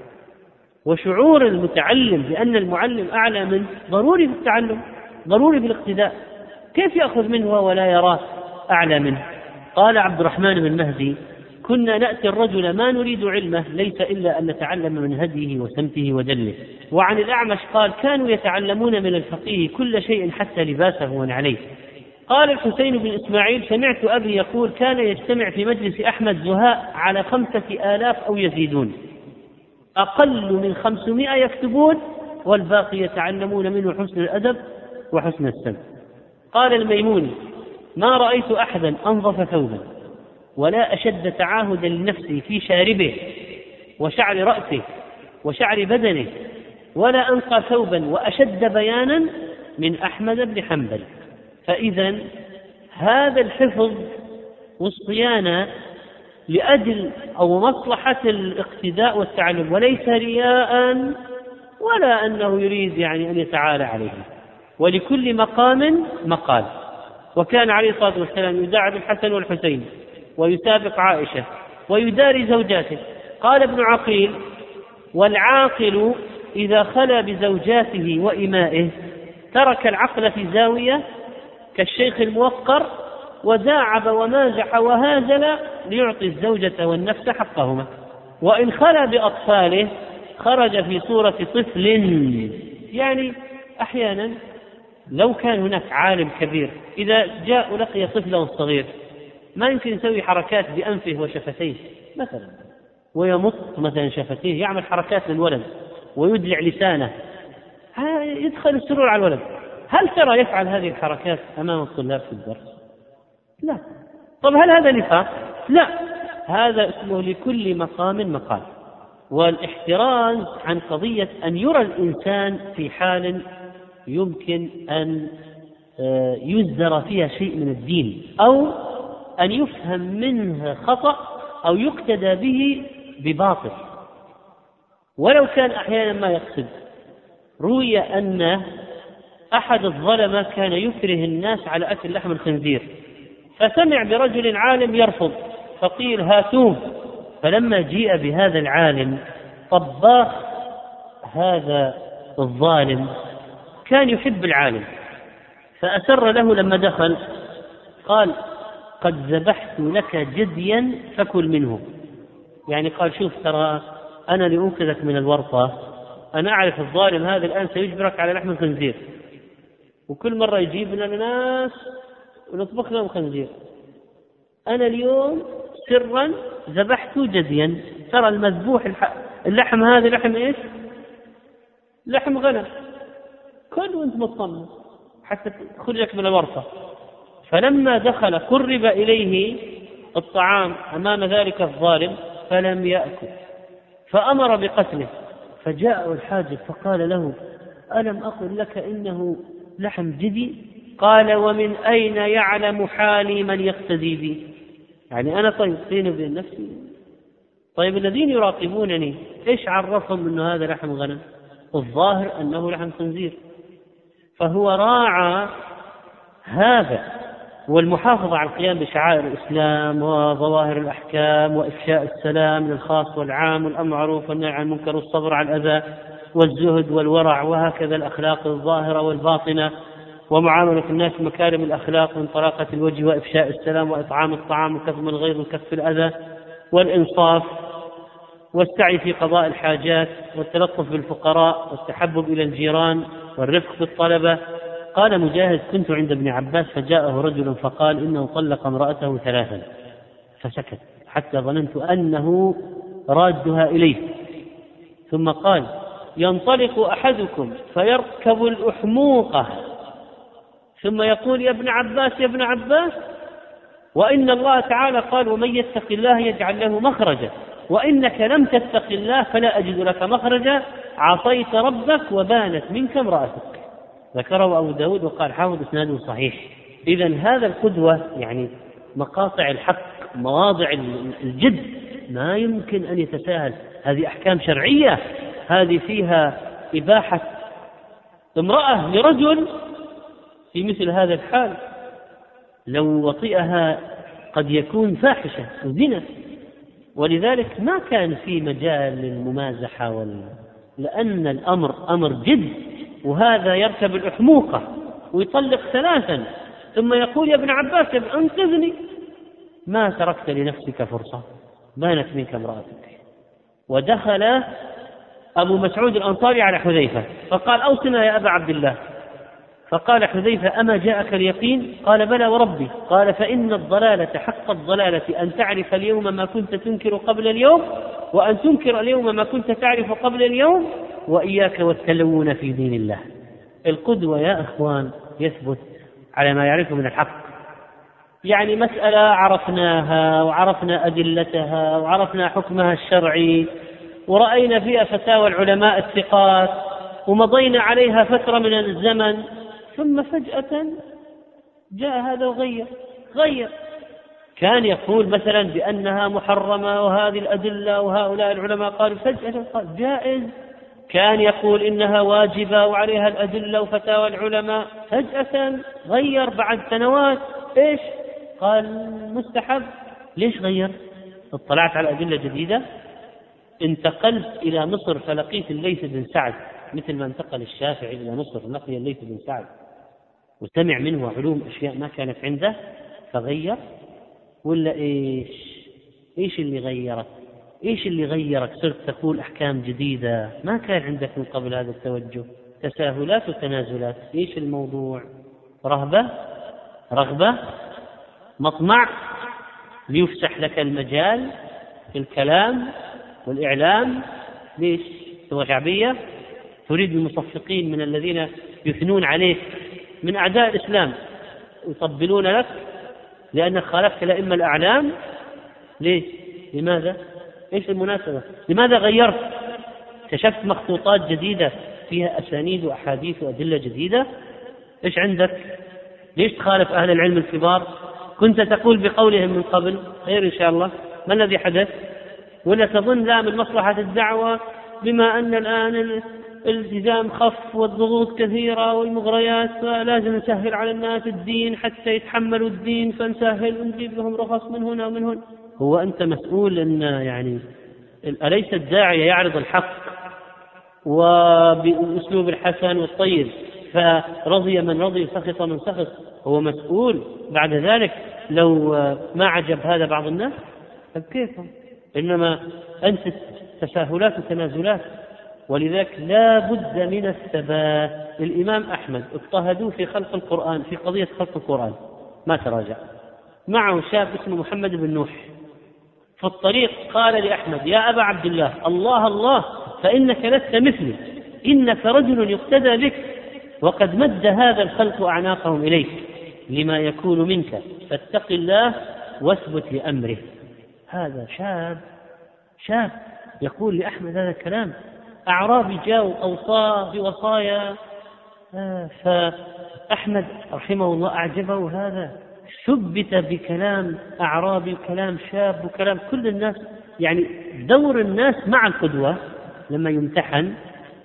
وشعور المتعلم بأن المعلم أعلى منه ضروري في التعلم، ضروري في الاقتداء. كيف يأخذ منه ولا يراه أعلى منه؟ قال عبد الرحمن بن مهدي: كنا نأتي الرجل ما نريد علمه ليس إلا أن نتعلم من هديه وسمته ودله. وعن الأعمش قال: كانوا يتعلمون من الفقيه كل شيء حتى لباسه ونعليه. قال الحسين بن إسماعيل: سمعت أبي يقول: كان يجتمع في مجلس أحمد زهاء على 5000 أو يزيدون، أقل من 500 يكتبون والباقي يتعلمون منه حسن الأدب وحسن السمع. قال الميموني: ما رأيت أحدا أنظف ثوبا ولا أشد تعاهدا لنفسه في شاربه وشعر رأسه وشعر بدنه، ولا أنقى ثوبا وأشد بيانا من أحمد بن حنبل. فإذا هذا الحفظ والصيانة لأجل أو مصلحة الاقتداء والتعلم، وليس رياء ولا أنه يريد يعني أن يتعالى عليه. ولكل مقام مقال. وكان عليه الصلاة والسلام يداعب الحسن والحسين ويسابق عائشة ويداري زوجاته. قال ابن عقيل: والعاقل إذا خلا بزوجاته وإمائه ترك العقل في زاوية كالشيخ الموقر وداعب ومازح وهازل ليعطي الزوجة والنفس حقهما. وإن خلا بأطفاله خرج في صورة طفل. يعني أحيانا لو كان هناك عالم كبير إذا جاء لقي طفلا صغير ما يمكن يسوي حركات بأنفه وشفتيه مثلا، ويمط مثلا شفتيه، يعمل حركات للولد ويدلع لسانه، يدخل السرور على الولد. هل ترى يفعل هذه الحركات أمام الطلاب في الدرس؟ لا. طب هل هذا نفاق؟ لا، هذا اسمه لكل مقام مقال. والاحتراز عن قضية أن يرى الإنسان في حال يمكن أن يزدر فيها شيء من الدين، أو أن يفهم منه خطأ أو يقتدى به بباطل ولو كان أحيانا ما يقصد. روي أن أحد الظلمة كان يكره الناس على أكل لحم الخنزير، فسمع برجل عالم يرفض فقيل: هاتوه. فلما جيء بهذا العالم طباخ هذا الظالم كان يحب العالم، فأسر له لما دخل قال: قد ذبحت لك جديا فكل منه. يعني قال: شوف ترى أنا لأنقذك من الورطة، أنا أعرف الظالم هذا الآن سيجبرك على لحم الخنزير، وكل مرة يجيب لنا ناس ونطبخ لهم خنزير، أنا اليوم سرا ذبحت جديا. ترى المذبوح اللحم هذا لحم إيش؟ لحم غنم، كل وانت مطمن حتى تخرجك من الورطة. فلما دخل قرب إليه الطعام أمام ذلك الظالم فلم يأكل، فأمر بقتله. فجاء الحاجب فقال له: ألم أقل لك إنه لحم جدي؟ قال: ومن أين يعلم حالي من يقتدي بي؟ يعني أنا طين بين نفسي، طيب الذين يراقبونني إيش عرفهم أنه هذا لحم غنم؟ الظاهر أنه لحم خنزير. فهو راعى هذا، والمحافظة على القيام بشعائر الإسلام وظواهر الأحكام وإفشاء السلام للخاص والعام والأمر معروف والنهي عن المنكر والصبر على الأذى والزهد والورع، وهكذا الأخلاق الظاهرة والباطنة، ومعاملة الناس مكارم الأخلاق من طلاقة الوجه وإفشاء السلام وإطعام الطعام وكظم الغيظ وكف الأذى والإنصاف والسعي في قضاء الحاجات والتلطف بالفقراء والتحبب إلى الجيران والرفق بالطلبة. قال مجاهد: كنت عند ابن عباس فجاءه رجل فقال إنه طلق امرأته 3 فسكت حتى ظننت أنه رادها إليه، ثم قال: ينطلق أحدكم فيركب الأحموقة ثم يقول: يا ابن عباس يا ابن عباس، وإن الله تعالى قال: ومن يتق الله يجعل له مخرجا، وإنك لم تتق الله فلا أجد لك مخرجا، عصيت ربك وبانت منك امرأتك. ذكره أبو داود وقال حافظ إسناده صحيح. إذن هذا القدوة يعني مقاطع الحق، مواضع الجد، ما يمكن أن يتساهل. هذه أحكام شرعية، هذه فيها إباحة امرأة لرجل في مثل هذا الحال، لو وطئها قد يكون فاحشة وزنا، ولذلك ما كان في مجال للممازحة لأن الأمر أمر جد. وهذا يركب الأحموقة ويطلق 3 ثم يقول: يا ابن عباس أنقذني، ما تركت لنفسك فرصة، بانت منك امرأتك. ودخل أبو مسعود الأنصاري على حذيفة فقال: أوصنا يا أبا عبد الله. فقال حذيفة: أما جاءك اليقين؟ قال: بلى وربي. قال: فإن الضلالة حق الضلالة أن تعرف اليوم ما كنت تنكر قبل اليوم، وأن تنكر اليوم ما كنت تعرف قبل اليوم، وإياك والتلون في دين الله. القدوة يا أخوان يثبت على ما يعرفه من الحق. يعني مسألة عرفناها وعرفنا أدلتها وعرفنا حكمها الشرعي ورأينا فيها فتاوى العلماء الثقات ومضينا عليها فترة من الزمن، ثم فجأة جاء هذا وغير. كان يقول مثلا بأنها محرمة وهذه الأدلة وهؤلاء العلماء قالوا، فجأة قال جائز. كان يقول إنها واجبة وعليها الأدلة وفتاوى العلماء، فجأة غير بعد سنوات. إيش؟ قال مستحب. ليش غير؟ اطلعت على أدلة جديدة. انتقلت إلى مصر فلقيت الليث بن سعد، مثل ما انتقل الشافعي إلى مصر لقي الليث بن سعد وسمع منه علوم أشياء ما كانت عنده فغير. ولا إيش اللي غيرك؟ إيش اللي غيرك صرت تقول أحكام جديدة ما كان عندك من قبل هذا التوجه؟ تساهلات وتنازلات. إيش الموضوع؟ رغبة، مطمع، ليفسح لك المجال في الكلام والإعلام. ليش؟ تبغى شعبية؟ تريد المصفقين من الذين يثنون عليك من أعداء الإسلام يطبلون لك لأنك خالفت الأئمة الأعلام. ليش؟ لماذا؟ إيش المناسبة؟ لماذا غيرت؟ كشفت مخطوطات جديدة فيها أسانيد وأحاديث وأدلة جديدة؟ إيش عندك؟ ليش تخالف أهل العلم الكبار؟ كنت تقول بقولهم من قبل خير إن شاء الله. ما الذي حدث؟ ولا تظن لا من مصلحة الدعوة بما أن الآن الالتزام خف والضغوط كثيرة والمغريات فلازم نسهل على الناس الدين حتى يتحملوا الدين فنسهل ونجيب لهم رخص من هنا ومن هنا. هو أنت مسؤول أن يعني أليس الداعية يعرض الحق وبأسلوب الحسن والطيب فرضي من رضي سخط من سخط؟ هو مسؤول بعد ذلك لو ما عجب هذا بعض الناس. كيف؟ إنما أنت تساهلات وتنازلات. ولذلك لا بد من الثبات. الإمام أحمد اضطهدوه في خلق القرآن، في قضية خلق القرآن ما تراجع. معه شاب اسمه محمد بن نوح في الطريق قال لأحمد: يا أبا عبد الله، الله الله فإنك لست مثلي، إنك رجل يقتدى بك، وقد مد هذا الخلق أعناقهم إليك لما يكون منك، فاتق الله واثبت لأمره. هذا شاب يقول لأحمد هذا الكلام. أعرابي جاء أوصاه بوصايا فأحمد رحمه الله أعجبه هذا، ثبت بكلام أعرابي وكلام شاب وكلام كل الناس. يعني دور الناس مع القدوة لما يمتحن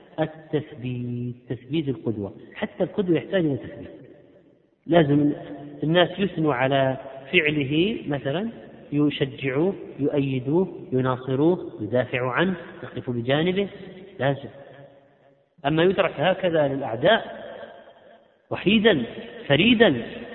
تثبيت القدوة. حتى القدوة يحتاج إلى تثبيت. لازم الناس يثنوا على فعله، مثلا يشجعوه، يؤيدوه، يناصروه، يدافعوا عنه، يقفوا بجانبه. لازم أما يترك هكذا للأعداء وحيدا فريدا،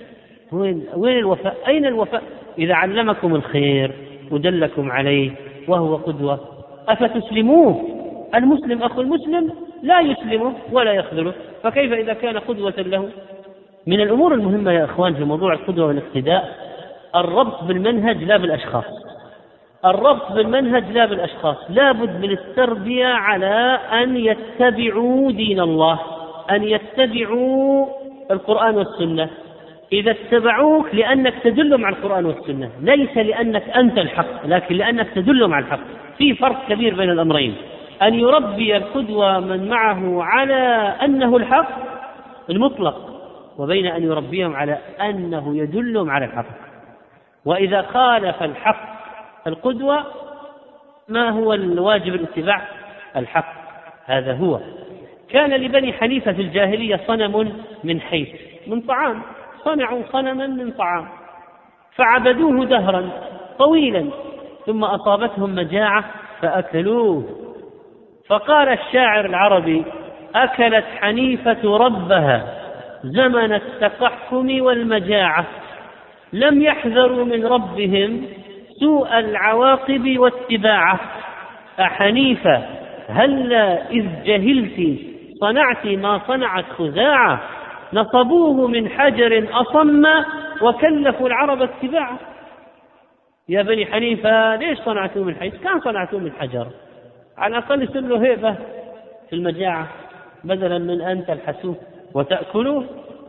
وين الوفاء؟ أين الوفاء؟ إذا علمكم الخير ودلكم عليه وهو قدوة أفتسلموه؟ المسلم أخو المسلم لا يسلمه ولا يخذله، فكيف إذا كان قدوة له؟ من الأمور المهمة يا أخوان في موضوع القدوة والاقتداء الربط بالمنهج لا بالأشخاص. الربط بالمنهج لا بالأشخاص، لا بد من التربية على أن يتبعوا دين الله، أن يتبعوا القرآن والسنة. إذا اتبعوك لأنك تدلهم على القرآن والسنة، ليس لأنك أنت الحق، لكن لأنك تدلهم على الحق. في فرق كبير بين الأمرين، أن يربي القدوة من معه على أنه الحق المطلق، وبين أن يربيهم على أنه يدلهم على الحق. وإذا خالف الحق القدوة ما هو الواجب الاتباع؟ الحق. هذا هو. كان لبني حنيفة في الجاهلية صنم من حيث من طعام، صنعوا صنما من طعام فعبدوه دهرا طويلا ثم أصابتهم مجاعة فأكلوه. فقال الشاعر العربي: أكلت حنيفة ربها زمن التقحم والمجاعة، لم يحذروا من ربهم سوء العواقب واتباعه. أحنيفة هلا إذ جهلت صنعت ما صنعت خزاعة، نصبوه من حجر أصم وكلفوا العرب اتباعه. يا بني حنيفة ليش صنعتوه من حيث؟ كان صنعتوه من حجر، على الأقل يصير له هيبة في المجاعة بدلا من أن تلحسوه وتأكلوه.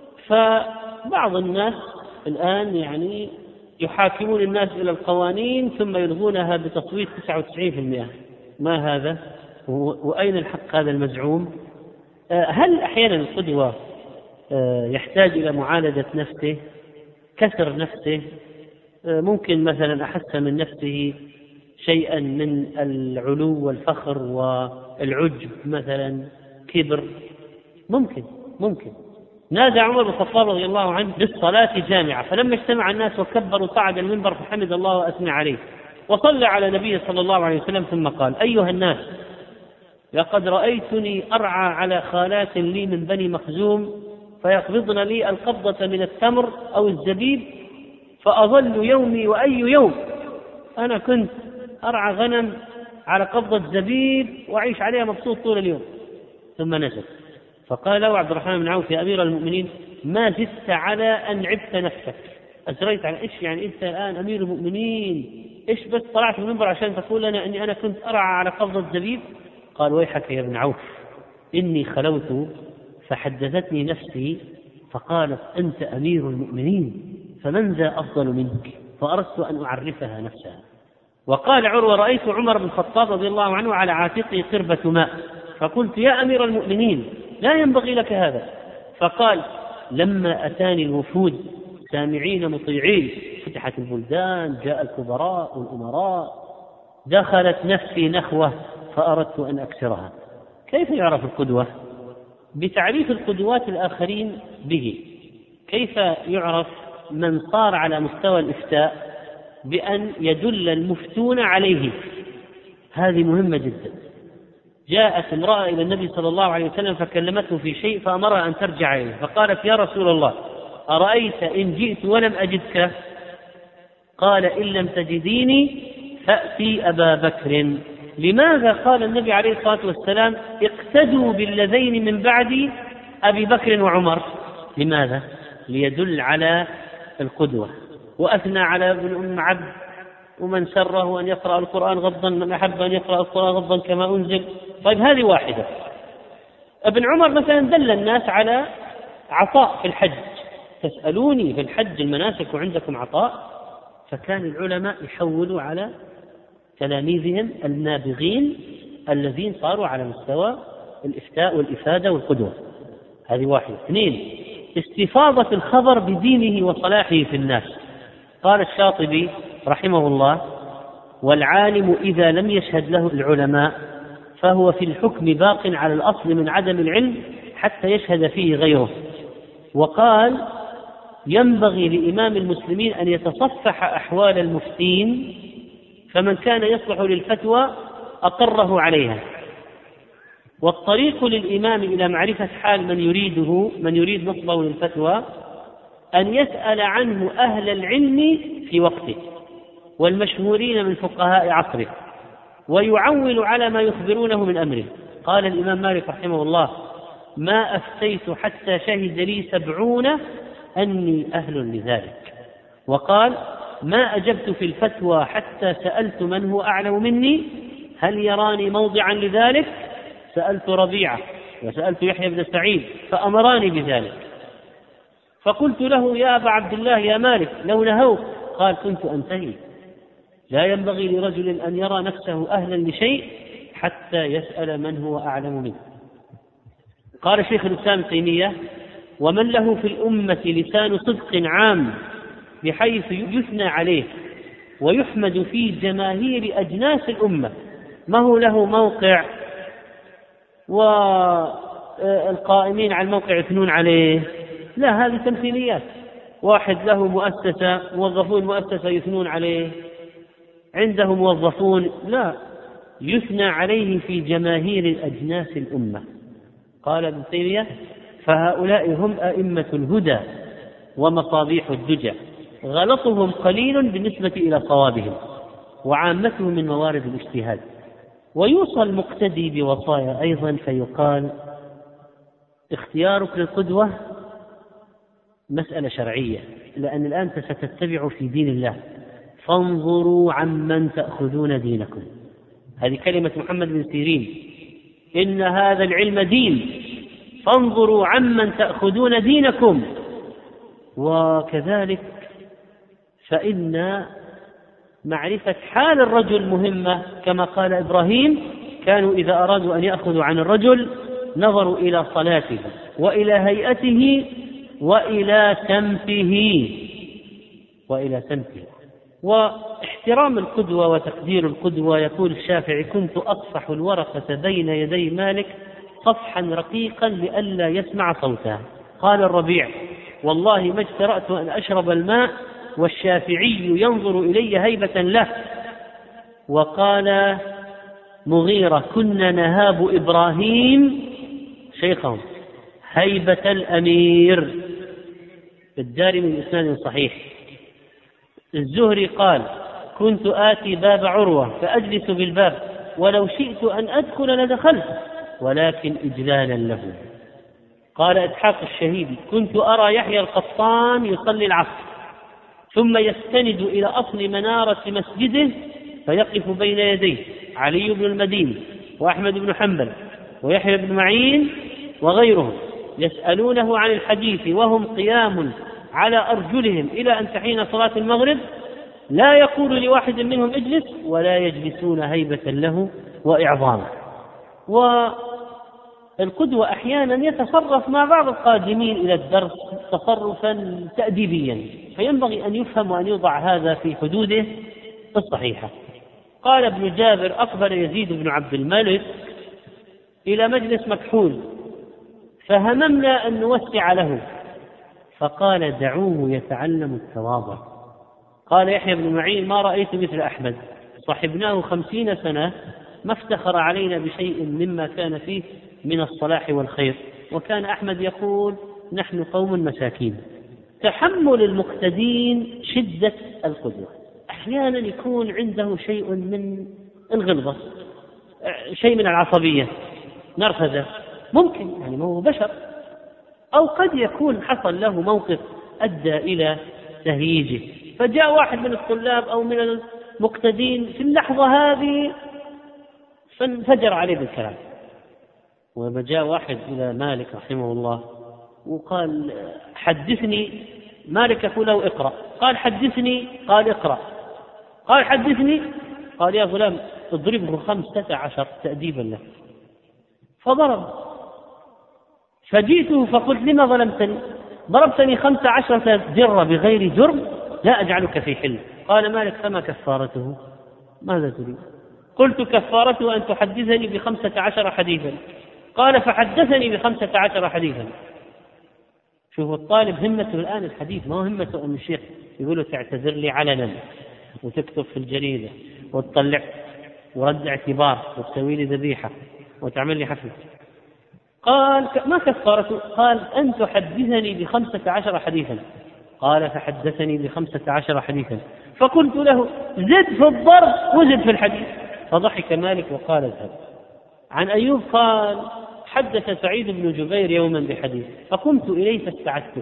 فبعض الناس الآن يعني يحاكمون الناس إلى القوانين ثم يلغونها بتصويت 99%. ما هذا؟ وأين الحق هذا المزعوم؟ هل أحيانا القدوة يحتاج إلى معالجة نفسه، كسر نفسه؟ ممكن مثلا أحس من نفسه شيئا من العلو والفخر والعجب، مثلا كبر، ممكن. نادى عمر بن الخطاب رضي الله عنه بالصلاة جامعة، فلما اجتمع الناس وكبروا صعد المنبر فحمد الله وأثنى عليه وصلى على النبي صلى الله عليه وسلم ثم قال: أيها الناس، لقد رأيتني أرعى على خالات لي من بني مخزوم فيقبضن لي القبضة من التمر أو الزبيب فأظل يومي وأي يوم. أنا كنت أرعى غنم على قبضة زبيب وأعيش عليها مبسوط طول اليوم. ثم نزل فقال له عبد الرحمن بن عوف: يا أمير المؤمنين، ما زدت على أن عبت نفسك، أجريت على إيش؟ يعني أنت الآن أمير المؤمنين، إيش بس طلعت من المنبر عشان تقول لنا أني أنا كنت أرعى على قبضة زبيب؟ قال: ويحك يا ابن عوف، إني خلوت فحدثتني نفسي فقالت: أنت أمير المؤمنين، فمن ذا أفضل منك؟ فأردت أن أعرفها نفسها. وقال عروة: رأيت عمر بن الخطاب رضي الله عنه على عاتقه قربة ماء فقلت: يا أمير المؤمنين، لا ينبغي لك هذا. فقال: لما أتاني الوفود سامعين مطيعين فتحت البلدان، جاء الكبراء والأمراء، دخلت نفسي نخوة فأردت أن أكسرها. كيف يعرف القدوة؟ بتعريف القدوات الآخرين به. كيف يعرف من صار على مستوى الإفتاء؟ بأن يدل المفتون عليه. هذه مهمة جدا. جاءت امرأة إلى النبي صلى الله عليه وسلم فكلمته في شيء فأمرها أن ترجع إليه، فقالت: يا رسول الله، أرأيت إن جئت ولم أجدك؟ قال: إن لم تجديني فأتي أبا بكر. لماذا قال النبي عليه الصلاة والسلام: اقتدوا بالذين من بعد أبي بكر وعمر؟ لماذا؟ ليدل على القدوة. وأثنى على ابن أم عبد: ومن سره أن يقرأ القرآن غضا من أحب أن يقرأ القرآن غضا كما أنزل. طيب، هذه واحدة. ابن عمر مثلا دل الناس على عطاء في الحج: تسألوني في الحج المناسك وعندكم عطاء. فكان العلماء يحولوا على تلاميذهم النابغين الذين صاروا على مستوى الإفتاء والإفادة والقدوة. هذه واحدة. 2: استفاضة الخبر بدينه وصلاحه في الناس. قال الشاطبي رحمه الله: والعالم إذا لم يشهد له العلماء فهو في الحكم باق على الأصل من عدم العلم حتى يشهد فيه غيره. وقال: ينبغي لإمام المسلمين أن يتصفح أحوال المفتين، فمن كان يصلح للفتوى أقره عليها. والطريق للإمام إلى معرفة حال من يريد نصبه للفتوى أن يسأل عنه أهل العلم في وقته والمشهورين من فقهاء عصره، ويعول على ما يخبرونه من أمره. قال الإمام مالك رحمه الله: ما أفتيت حتى شهد لي 70 أني أهل لذلك. وقال: ما أجبت في الفتوى حتى سألت من هو أعلم مني هل يراني موضعا لذلك. سألت ربيعة وسألت يحيى بن سعيد فأمراني بذلك. فقلت له: يا أبا عبد الله يا مالك لو نهوك. قال: كنت أنتهي. لا ينبغي لرجل أن يرى نفسه أهلا لشيء حتى يسأل من هو أعلم منه. قال شيخ الإسلام ابن تيمية: ومن له في الأمة لسان صدق عام بحيث يثنى عليه ويحمد في جماهير أجناس الأمة، ما هو له موقع والقائمين على الموقع يثنون عليه؟ لا، هذه تمثيليات. واحد له مؤسسة، موظفون المؤسسة يثنون عليه، عنده موظفون، لا، يثنى عليه في جماهير أجناس الأمة. قال ابن تيمية: فهؤلاء هم أئمة الهدى ومصابيح الدجى، غلطهم قليل بالنسبة إلى صوابهم، وعامتهم من موارد الاجتهاد. ويوصى المقتدي بوصايا أيضا فيقال: اختيارك للقدوة مسألة شرعية، لأن الآن ستتبع في دين الله، فانظروا عمن تأخذون دينكم. هذه كلمة محمد بن سيرين: إن هذا العلم دين، فانظروا عمن تأخذون دينكم. وكذلك فإن معرفة حال الرجل مهمة، كما قال إبراهيم: كانوا إذا أرادوا أن يأخذوا عن الرجل نظروا إلى صلاته وإلى هيئته وإلى سمته. واحترام القدوة وتقدير القدوة. يقول الشافعي: كنت أصفح الورقة بين يدي مالك صفحا رقيقا لئلا يسمع صوتها. قال الربيع: والله ما اجترأت أن أشرب الماء والشافعي ينظر إلي هيبة له. وقال مغيرة: كنا نهاب إبراهيم شيخهم هيبة الأمير. الدارمي من إسناد صحيح. الزهري قال: كنت آتي باب عروة فأجلس بالباب، ولو شئت أن أدخل لدخلت، ولكن إجلالا له. قال إسحاق الشهيدي: كنت أرى يحيى القطان يصلي العصر ثم يستند إلى أصل منارة مسجده فيقف بين يديه علي بن المديني وأحمد بن حنبل ويحيى بن معين وغيرهم يسألونه عن الحديث وهم قيام على أرجلهم إلى أن تحين صلاة المغرب، لا يقول لواحد منهم اجلس، ولا يجلسون هيبة له وإعظاما. والقدوة أحيانا يتصرف مع بعض القادمين إلى الدرس تصرفا تأديبيا، فينبغي أن يفهم وأن يوضع هذا في حدوده الصحيحة. قال ابن جابر: أقبل يزيد بن عبد الملك إلى مجلس مكحول فهممنا أن نوسع له، فقال: دعوه يتعلم التواضع. قال يحيى بن معين: ما رأيت مثل أحمد، صحبناه 50 سنة ما افتخر علينا بشيء مما كان فيه من الصلاح والخير، وكان أحمد يقول: نحن قوم مساكين. تحمل المقتدين شدة القدوة. أحيانا يكون عنده شيء من الغلظة، شيء من العصبية، نرفزة، ممكن، يعني هو بشر. أو قد يكون حصل له موقف أدى إلى تهييجه، فجاء واحد من الطلاب أو من المقتدين في اللحظة هذه فانفجر عليه بالكلام. وما جاء واحد إلى مالك رحمه الله وقال: حدثني. مالك يقول له: اقرأ. قال: حدثني. قال: اقرأ. قال: حدثني. قال: يا فلان اضربه 15 تأديبا له. فضرب. فجئته فقلت: لما ظلمتني؟ ضربتني 15 جرة بغير جرم، لا أجعلك في حل. قال مالك: فما كفارته؟ ماذا تريد؟ قلت: كفارته أن تحدثني ب15 حديثا. قال: فحدثني ب15 حديثا. شوفوا الطالب همته الآن الحديث، ما هو همته أن الشيخ يقول له تعتذر لي علنا وتكتب في الجريدة وتطلع ورد اعتبار وتسوي لي ذبيحة وتعمل لي حفلة. قال ما كفارته؟ قال أن تحدثني ب15 حديثا. قال فحدثني ب15 حديثا، فقلت له زد في الضرب وزد في الحديث، فضحك مالك وقال اذهب. عن أيوب قال حدث سعيد بن جبير يوما بحديث فقمت إليه فاستعدته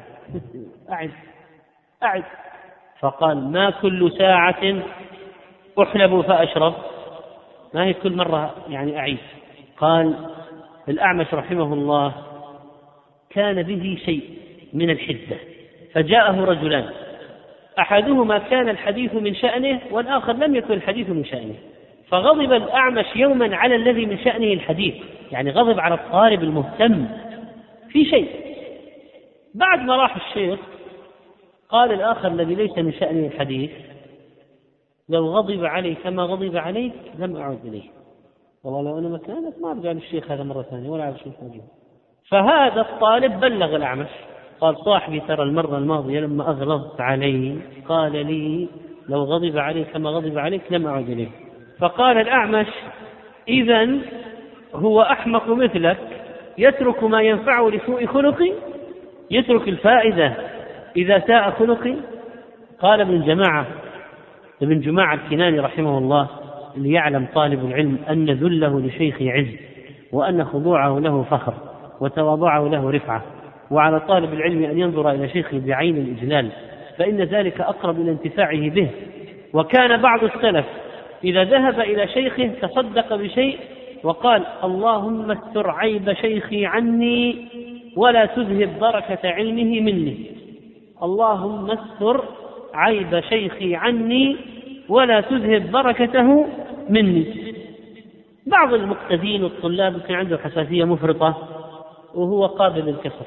أعد، فقال ما كل ساعة أحلب فأشرب، ما هي كل مرة يعني أعيد. قال الأعمش رحمه الله كان به شيء من الحدة، فجاءه رجلان أحدهما كان الحديث من شأنه والآخر لم يكن الحديث من شأنه، فغضب الأعمش يوما على الذي من شأنه الحديث، يعني غضب على الطالب المهتم في شيء. بعد ما راح الشيخ قال الآخر الذي ليس من شأنه الحديث لو غضب علي كما غضب عليك لم أعود إليه، والله لو أنا مكانك ما أرجع للشيخ هذا مرة ثانية ولا أعرف شيخ موجود. فهذا الطالب بلغ الأعمش قال صاحبي ترى المرة الماضية لما أغلظت علي قال لي لو غضب علي كما غضب عليك لم أعود إليه. فقال الأعمش إذن هو أحمق مثلك يترك ما ينفعه لسوء خلقي، يترك الفائدة إذا ساء خلقي. قال ابن جماعة الكناني رحمه الله ليعلم طالب العلم أن ذله لشيخ عز، وأن خضوعه له فخر، وتواضعه له رفعة، وعلى طالب العلم أن ينظر إلى شيخه بعين الإجلال، فإن ذلك أقرب إلى انتفاعه به. وكان بعض السلف إذا ذهب إلى شيخه تصدق بشيء وقال اللهم استر عيب شيخي عني ولا تذهب بركة علمه مني، اللهم استر عيب شيخي عني ولا تذهب بركته مني. بعض المقتدين والطلاب كان عنده حساسية مفرطة وهو قابل للكسر،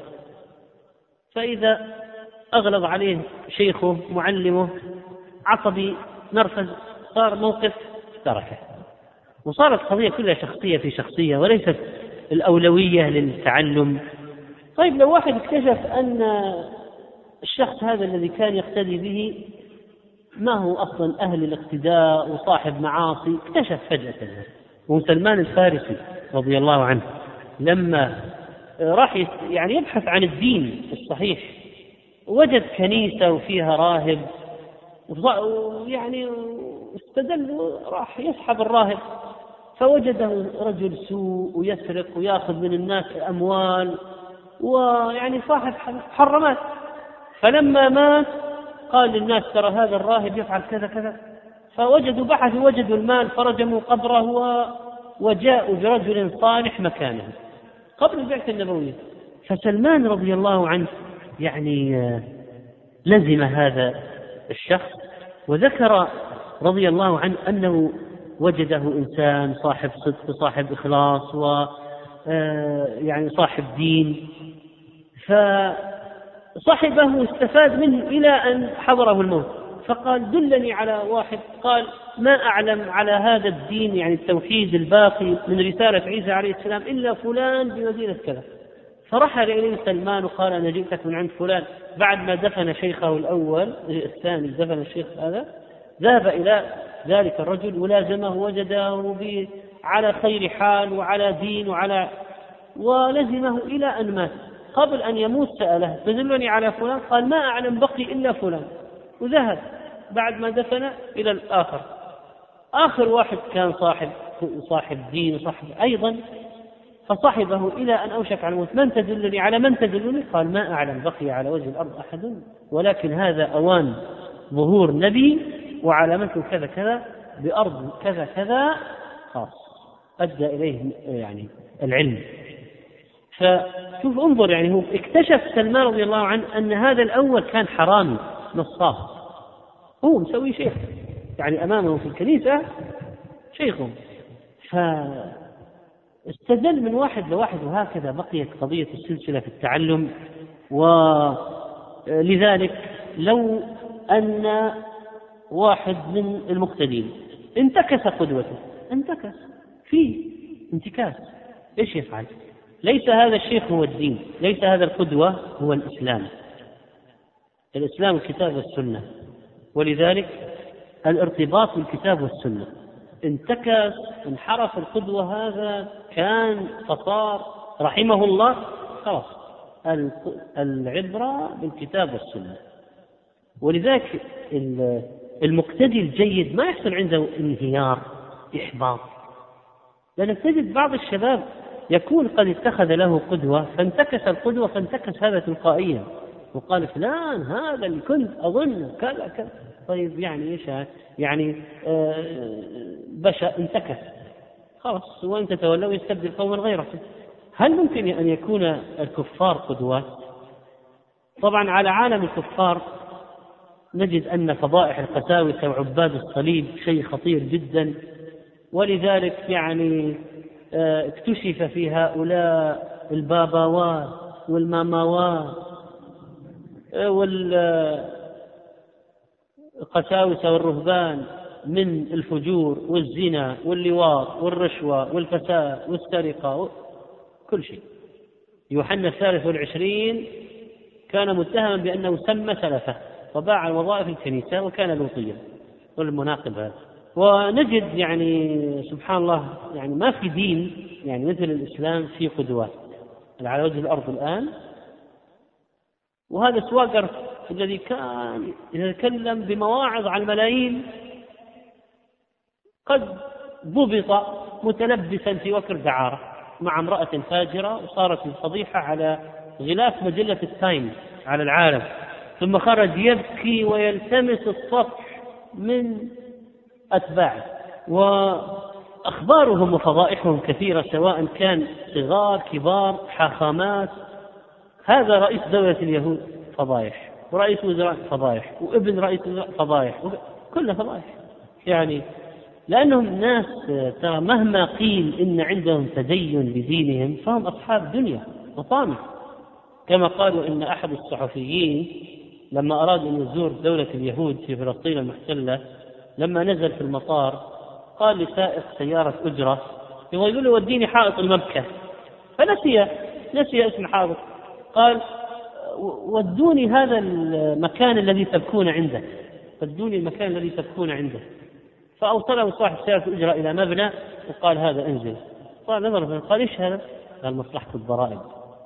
فإذا أغلظ عليه شيخه معلمه عصبي نرفز صار موقف تركه، وصارت قضية كلها شخصية في شخصية وليست الأولوية للتعلم. طيب لو واحد اكتشف أن الشخص هذا الذي كان يقتدي به ما هو أصلا أهل الاقتداء وصاحب معاصي، اكتشف فجأة. وسلمان الفارسي رضي الله عنه لما راح يعني يبحث عن الدين الصحيح وجد كنيسة وفيها راهب، يعني استدل راح يسحب الراهب فوجده رجل سوء ويسرق ويأخذ من الناس أموال ويعني صاحب حرمات. فلما مات قال للناس ترى هذا الراهب يفعل كذا كذا، فوجدوا بحثوا وجدوا المال فرجموا قبره وجاءوا برجل صالح مكانه قبل البعثة النبوية. فسلمان رضي الله عنه يعني لزم هذا الشخص، وذكر رضي الله عنه أنه وجده إنسان صاحب صدق صاحب إخلاص يعني صاحب دين، فصاحبه استفاد منه إلى أن حضره الموت، فقال دلني على واحد. قال ما أعلم على هذا الدين يعني التوحيد الباقي من رسالة عيسى عليه السلام إلا فلان بمدينة كذا. فرحل إليه سلمان وقال أنا جئتك من عند فلان. بعد ما دفن شيخه الأول الثاني دفن الشيخ هذا ذهب إلى ذلك الرجل ولازمه وجده على خير حال وعلى دين ولزمه إلى أن مات. قبل أن يموت سأله تدلني على فلان؟ قال ما أعلم بقي إلا فلان، وذهب بعد ما دفن إلى الآخر. آخر واحد كان صاحب دين وصاحب أيضا، فصاحبه إلى أن أوشك على الموت من تدلني على من تدلني؟ قال ما أعلم بقي على وجه الأرض أحد، ولكن هذا أوان ظهور نبي وعلامته كذا كذا بأرض كذا كذا خاص أدى إليه يعني العلم. فشوف انظر يعني هو اكتشف سلمان رضي الله عنه أن هذا الأول كان حرامي نصاب، هو مسوي شيخ يعني أمامه في الكنيسة شيخهم، فاستدل من واحد لواحد، وهكذا بقيت قضية السلسلة في التعلم. ولذلك لو أن واحد من المقتدين انتكس قدوته، انتكس فيه انتكاس، ايش يفعل؟ ليس هذا الشيخ هو الدين، ليس هذا القدوة هو الإسلام. الإسلام الكتاب والسنة، ولذلك الارتباط بالكتاب والسنة. انتكس انحرف القدوة هذا كان فصار رحمه الله، خلاص العبرة بالكتاب والسنة. ولذلك المقتدي الجيد ما يحصل عنده انهيار إحباط، لأنك تجد بعض الشباب يكون قد اتخذ له قدوة فانتكس القدوة، فانتكس هذا تلقائيا وقال فلان هذا اللي كنت أظن كذا كذا. طيب يعني إيش يعني؟ بشأ انتكس خلاص، وأن تتولوا يستبدل قوما غيركم. هل ممكن أن يكون الكفار قدوات؟ طبعا على عالم الكفار نجد أن فضائح القساوسة وعباد الصليب شيء خطير جدا، ولذلك يعني اكتشف في هؤلاء الباباوات والماماوات والقساوسة والرهبان من الفجور والزنا واللواط والرشوة والفساد والسرقة كل شيء. يوحنا 23 كان متهما بأنه سمى سلفه وباع وظائف الكنيسة وكان لوطيا والمناقب هذا. ونجد يعني سبحان الله يعني ما في دين يعني مثل الإسلام في قدوات على وجه الأرض الآن. وهذا سواقر الذي كان يتكلم بمواعظ على الملايين قد ضبط متلبسا في وكر دعارة مع امرأة فاجرة، وصارت الفضيحة على غلاف مجلة التايمز على العالم، ثم خرج يبكي ويلتمس الصفح من أتباعه. وأخبارهم وفضائحهم كثيرة، سواء كان صغار كبار حاخامات. هذا رئيس دولة اليهود فضائح، ورئيس وزراء فضائح، وابن رئيس وزراء فضائح، كلها فضائح يعني. لأنهم ناس ترى مهما قيل إن عندهم تدين بدينهم فهم أصحاب دنيا وطامع. كما قالوا إن أحد الصحفيين لما أراد أن يزور دولة اليهود في فلسطين المحتلة، لما نزل في المطار قال لسائق سيارة أجرة يقول له وديني حائط المبكى، فنسي اسم حائط، قال ودوني هذا المكان الذي تبكون عنده، ودوني المكان الذي تبكون عنده. فأوصله صاحب سيارة الأجرة إلى مبنى وقال هذا انزل. قال نظر قال إيش هذا؟ قال مصلحة الضرائب.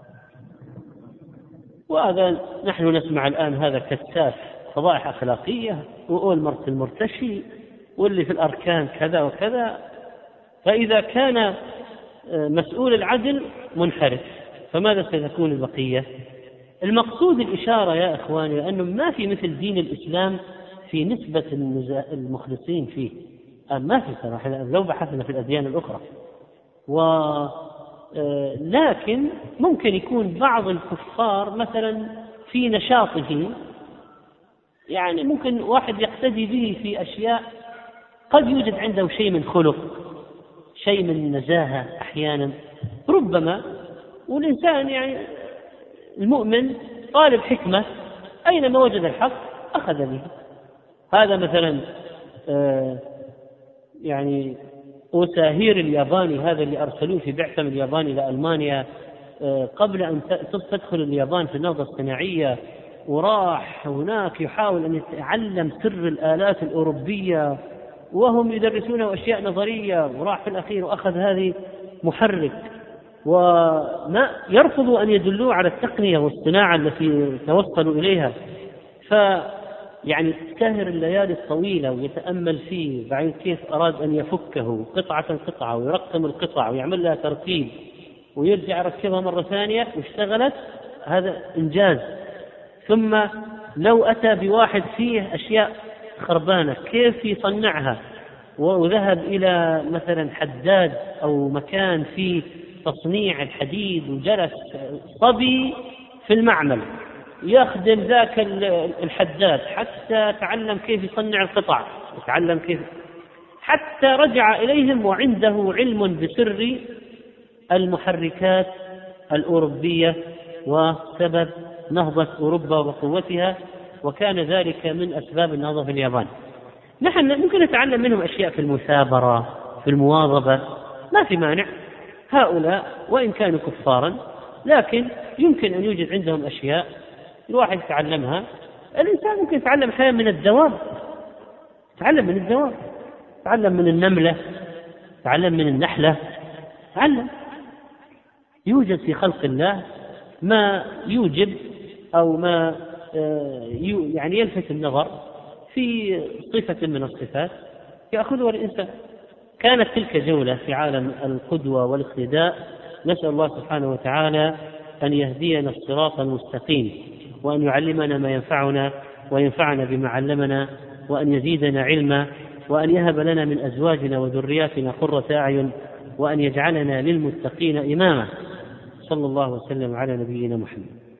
وهذا نحن نسمع الآن هذا كتاف فضائح أخلاقية، وأولمرت المرتشي، واللي في الأركان كذا وكذا. فإذا كان مسؤول العدل منحرف فماذا ستكون البقية؟ المقصود الإشارة يا إخواني لأنه ما في مثل دين الإسلام في نسبة المخلصين فيه، ما في صراحة لو بحثنا في الأديان الأخرى. لكن ممكن يكون بعض الكفار مثلا في نشاطه، يعني ممكن واحد يقتدي به في أشياء، قد يوجد عنده شيء من خلق، شيء من نزاهة أحيانا ربما. والإنسان يعني المؤمن طالب حكمة، أينما وجد الحق أخذ به. هذا مثلا يعني أوساهير الياباني، هذا اللي أرسلوه في بعثة من اليابان إلى ألمانيا قبل أن تدخل اليابان في النهضة الصناعية، وراح هناك يحاول أن يتعلم سر الآلات الأوروبية وهم يدرسونه أشياء نظرية، وراح في الأخير وأخذ هذه محرك. وما يرفضوا أن يدلوا على التقنية والصناعة التي توصلوا إليها. يعني سهر الليالي الطويلة ويتأمل فيه، بعدين كيف أراد أن يفكه قطعة قطعة ويرقم القطع ويعمل لها ترتيب ويرجع يركبها مرة ثانية واشتغلت، هذا إنجاز. ثم لو أتى بواحد فيه أشياء خربانة كيف يصنعها، وذهب إلى مثلا حداد أو مكان فيه تصنيع الحديد وجلس صبي في المعمل يخدم ذاك الحداد حتى تعلم كيف يصنع القطع، وتعلم كيف، حتى رجع إليهم وعنده علم بسر المحركات الأوروبية وسبب نهضة أوروبا وقوتها، وكان ذلك من أسباب النهضة في اليابان. نحن ممكن نتعلم منهم أشياء في المثابرة، في المواظبة، ما في مانع. هؤلاء وإن كانوا كفارا لكن يمكن أن يوجد عندهم أشياء الواحد يتعلمها. الإنسان ممكن يتعلم أحيانا من الدواب، يتعلم من الدواب، يتعلم من النملة، يتعلم من النحلة، يتعلم. يوجد في خلق الله ما يوجب أو ما يعني يلفت النظر في صفة من الصفات يأخذها الإنسان. كانت تلك جولة في عالم القدوة والاقتداء. نسأل الله سبحانه وتعالى أن يهدينا الصراط المستقيم، وأن يعلمنا ما ينفعنا وينفعنا بما علمنا، وأن يزيدنا علما، وأن يهب لنا من أزواجنا وذرياتنا قرة أعين، وأن يجعلنا للمتقين إماما. صلى الله وسلم على نبينا محمد.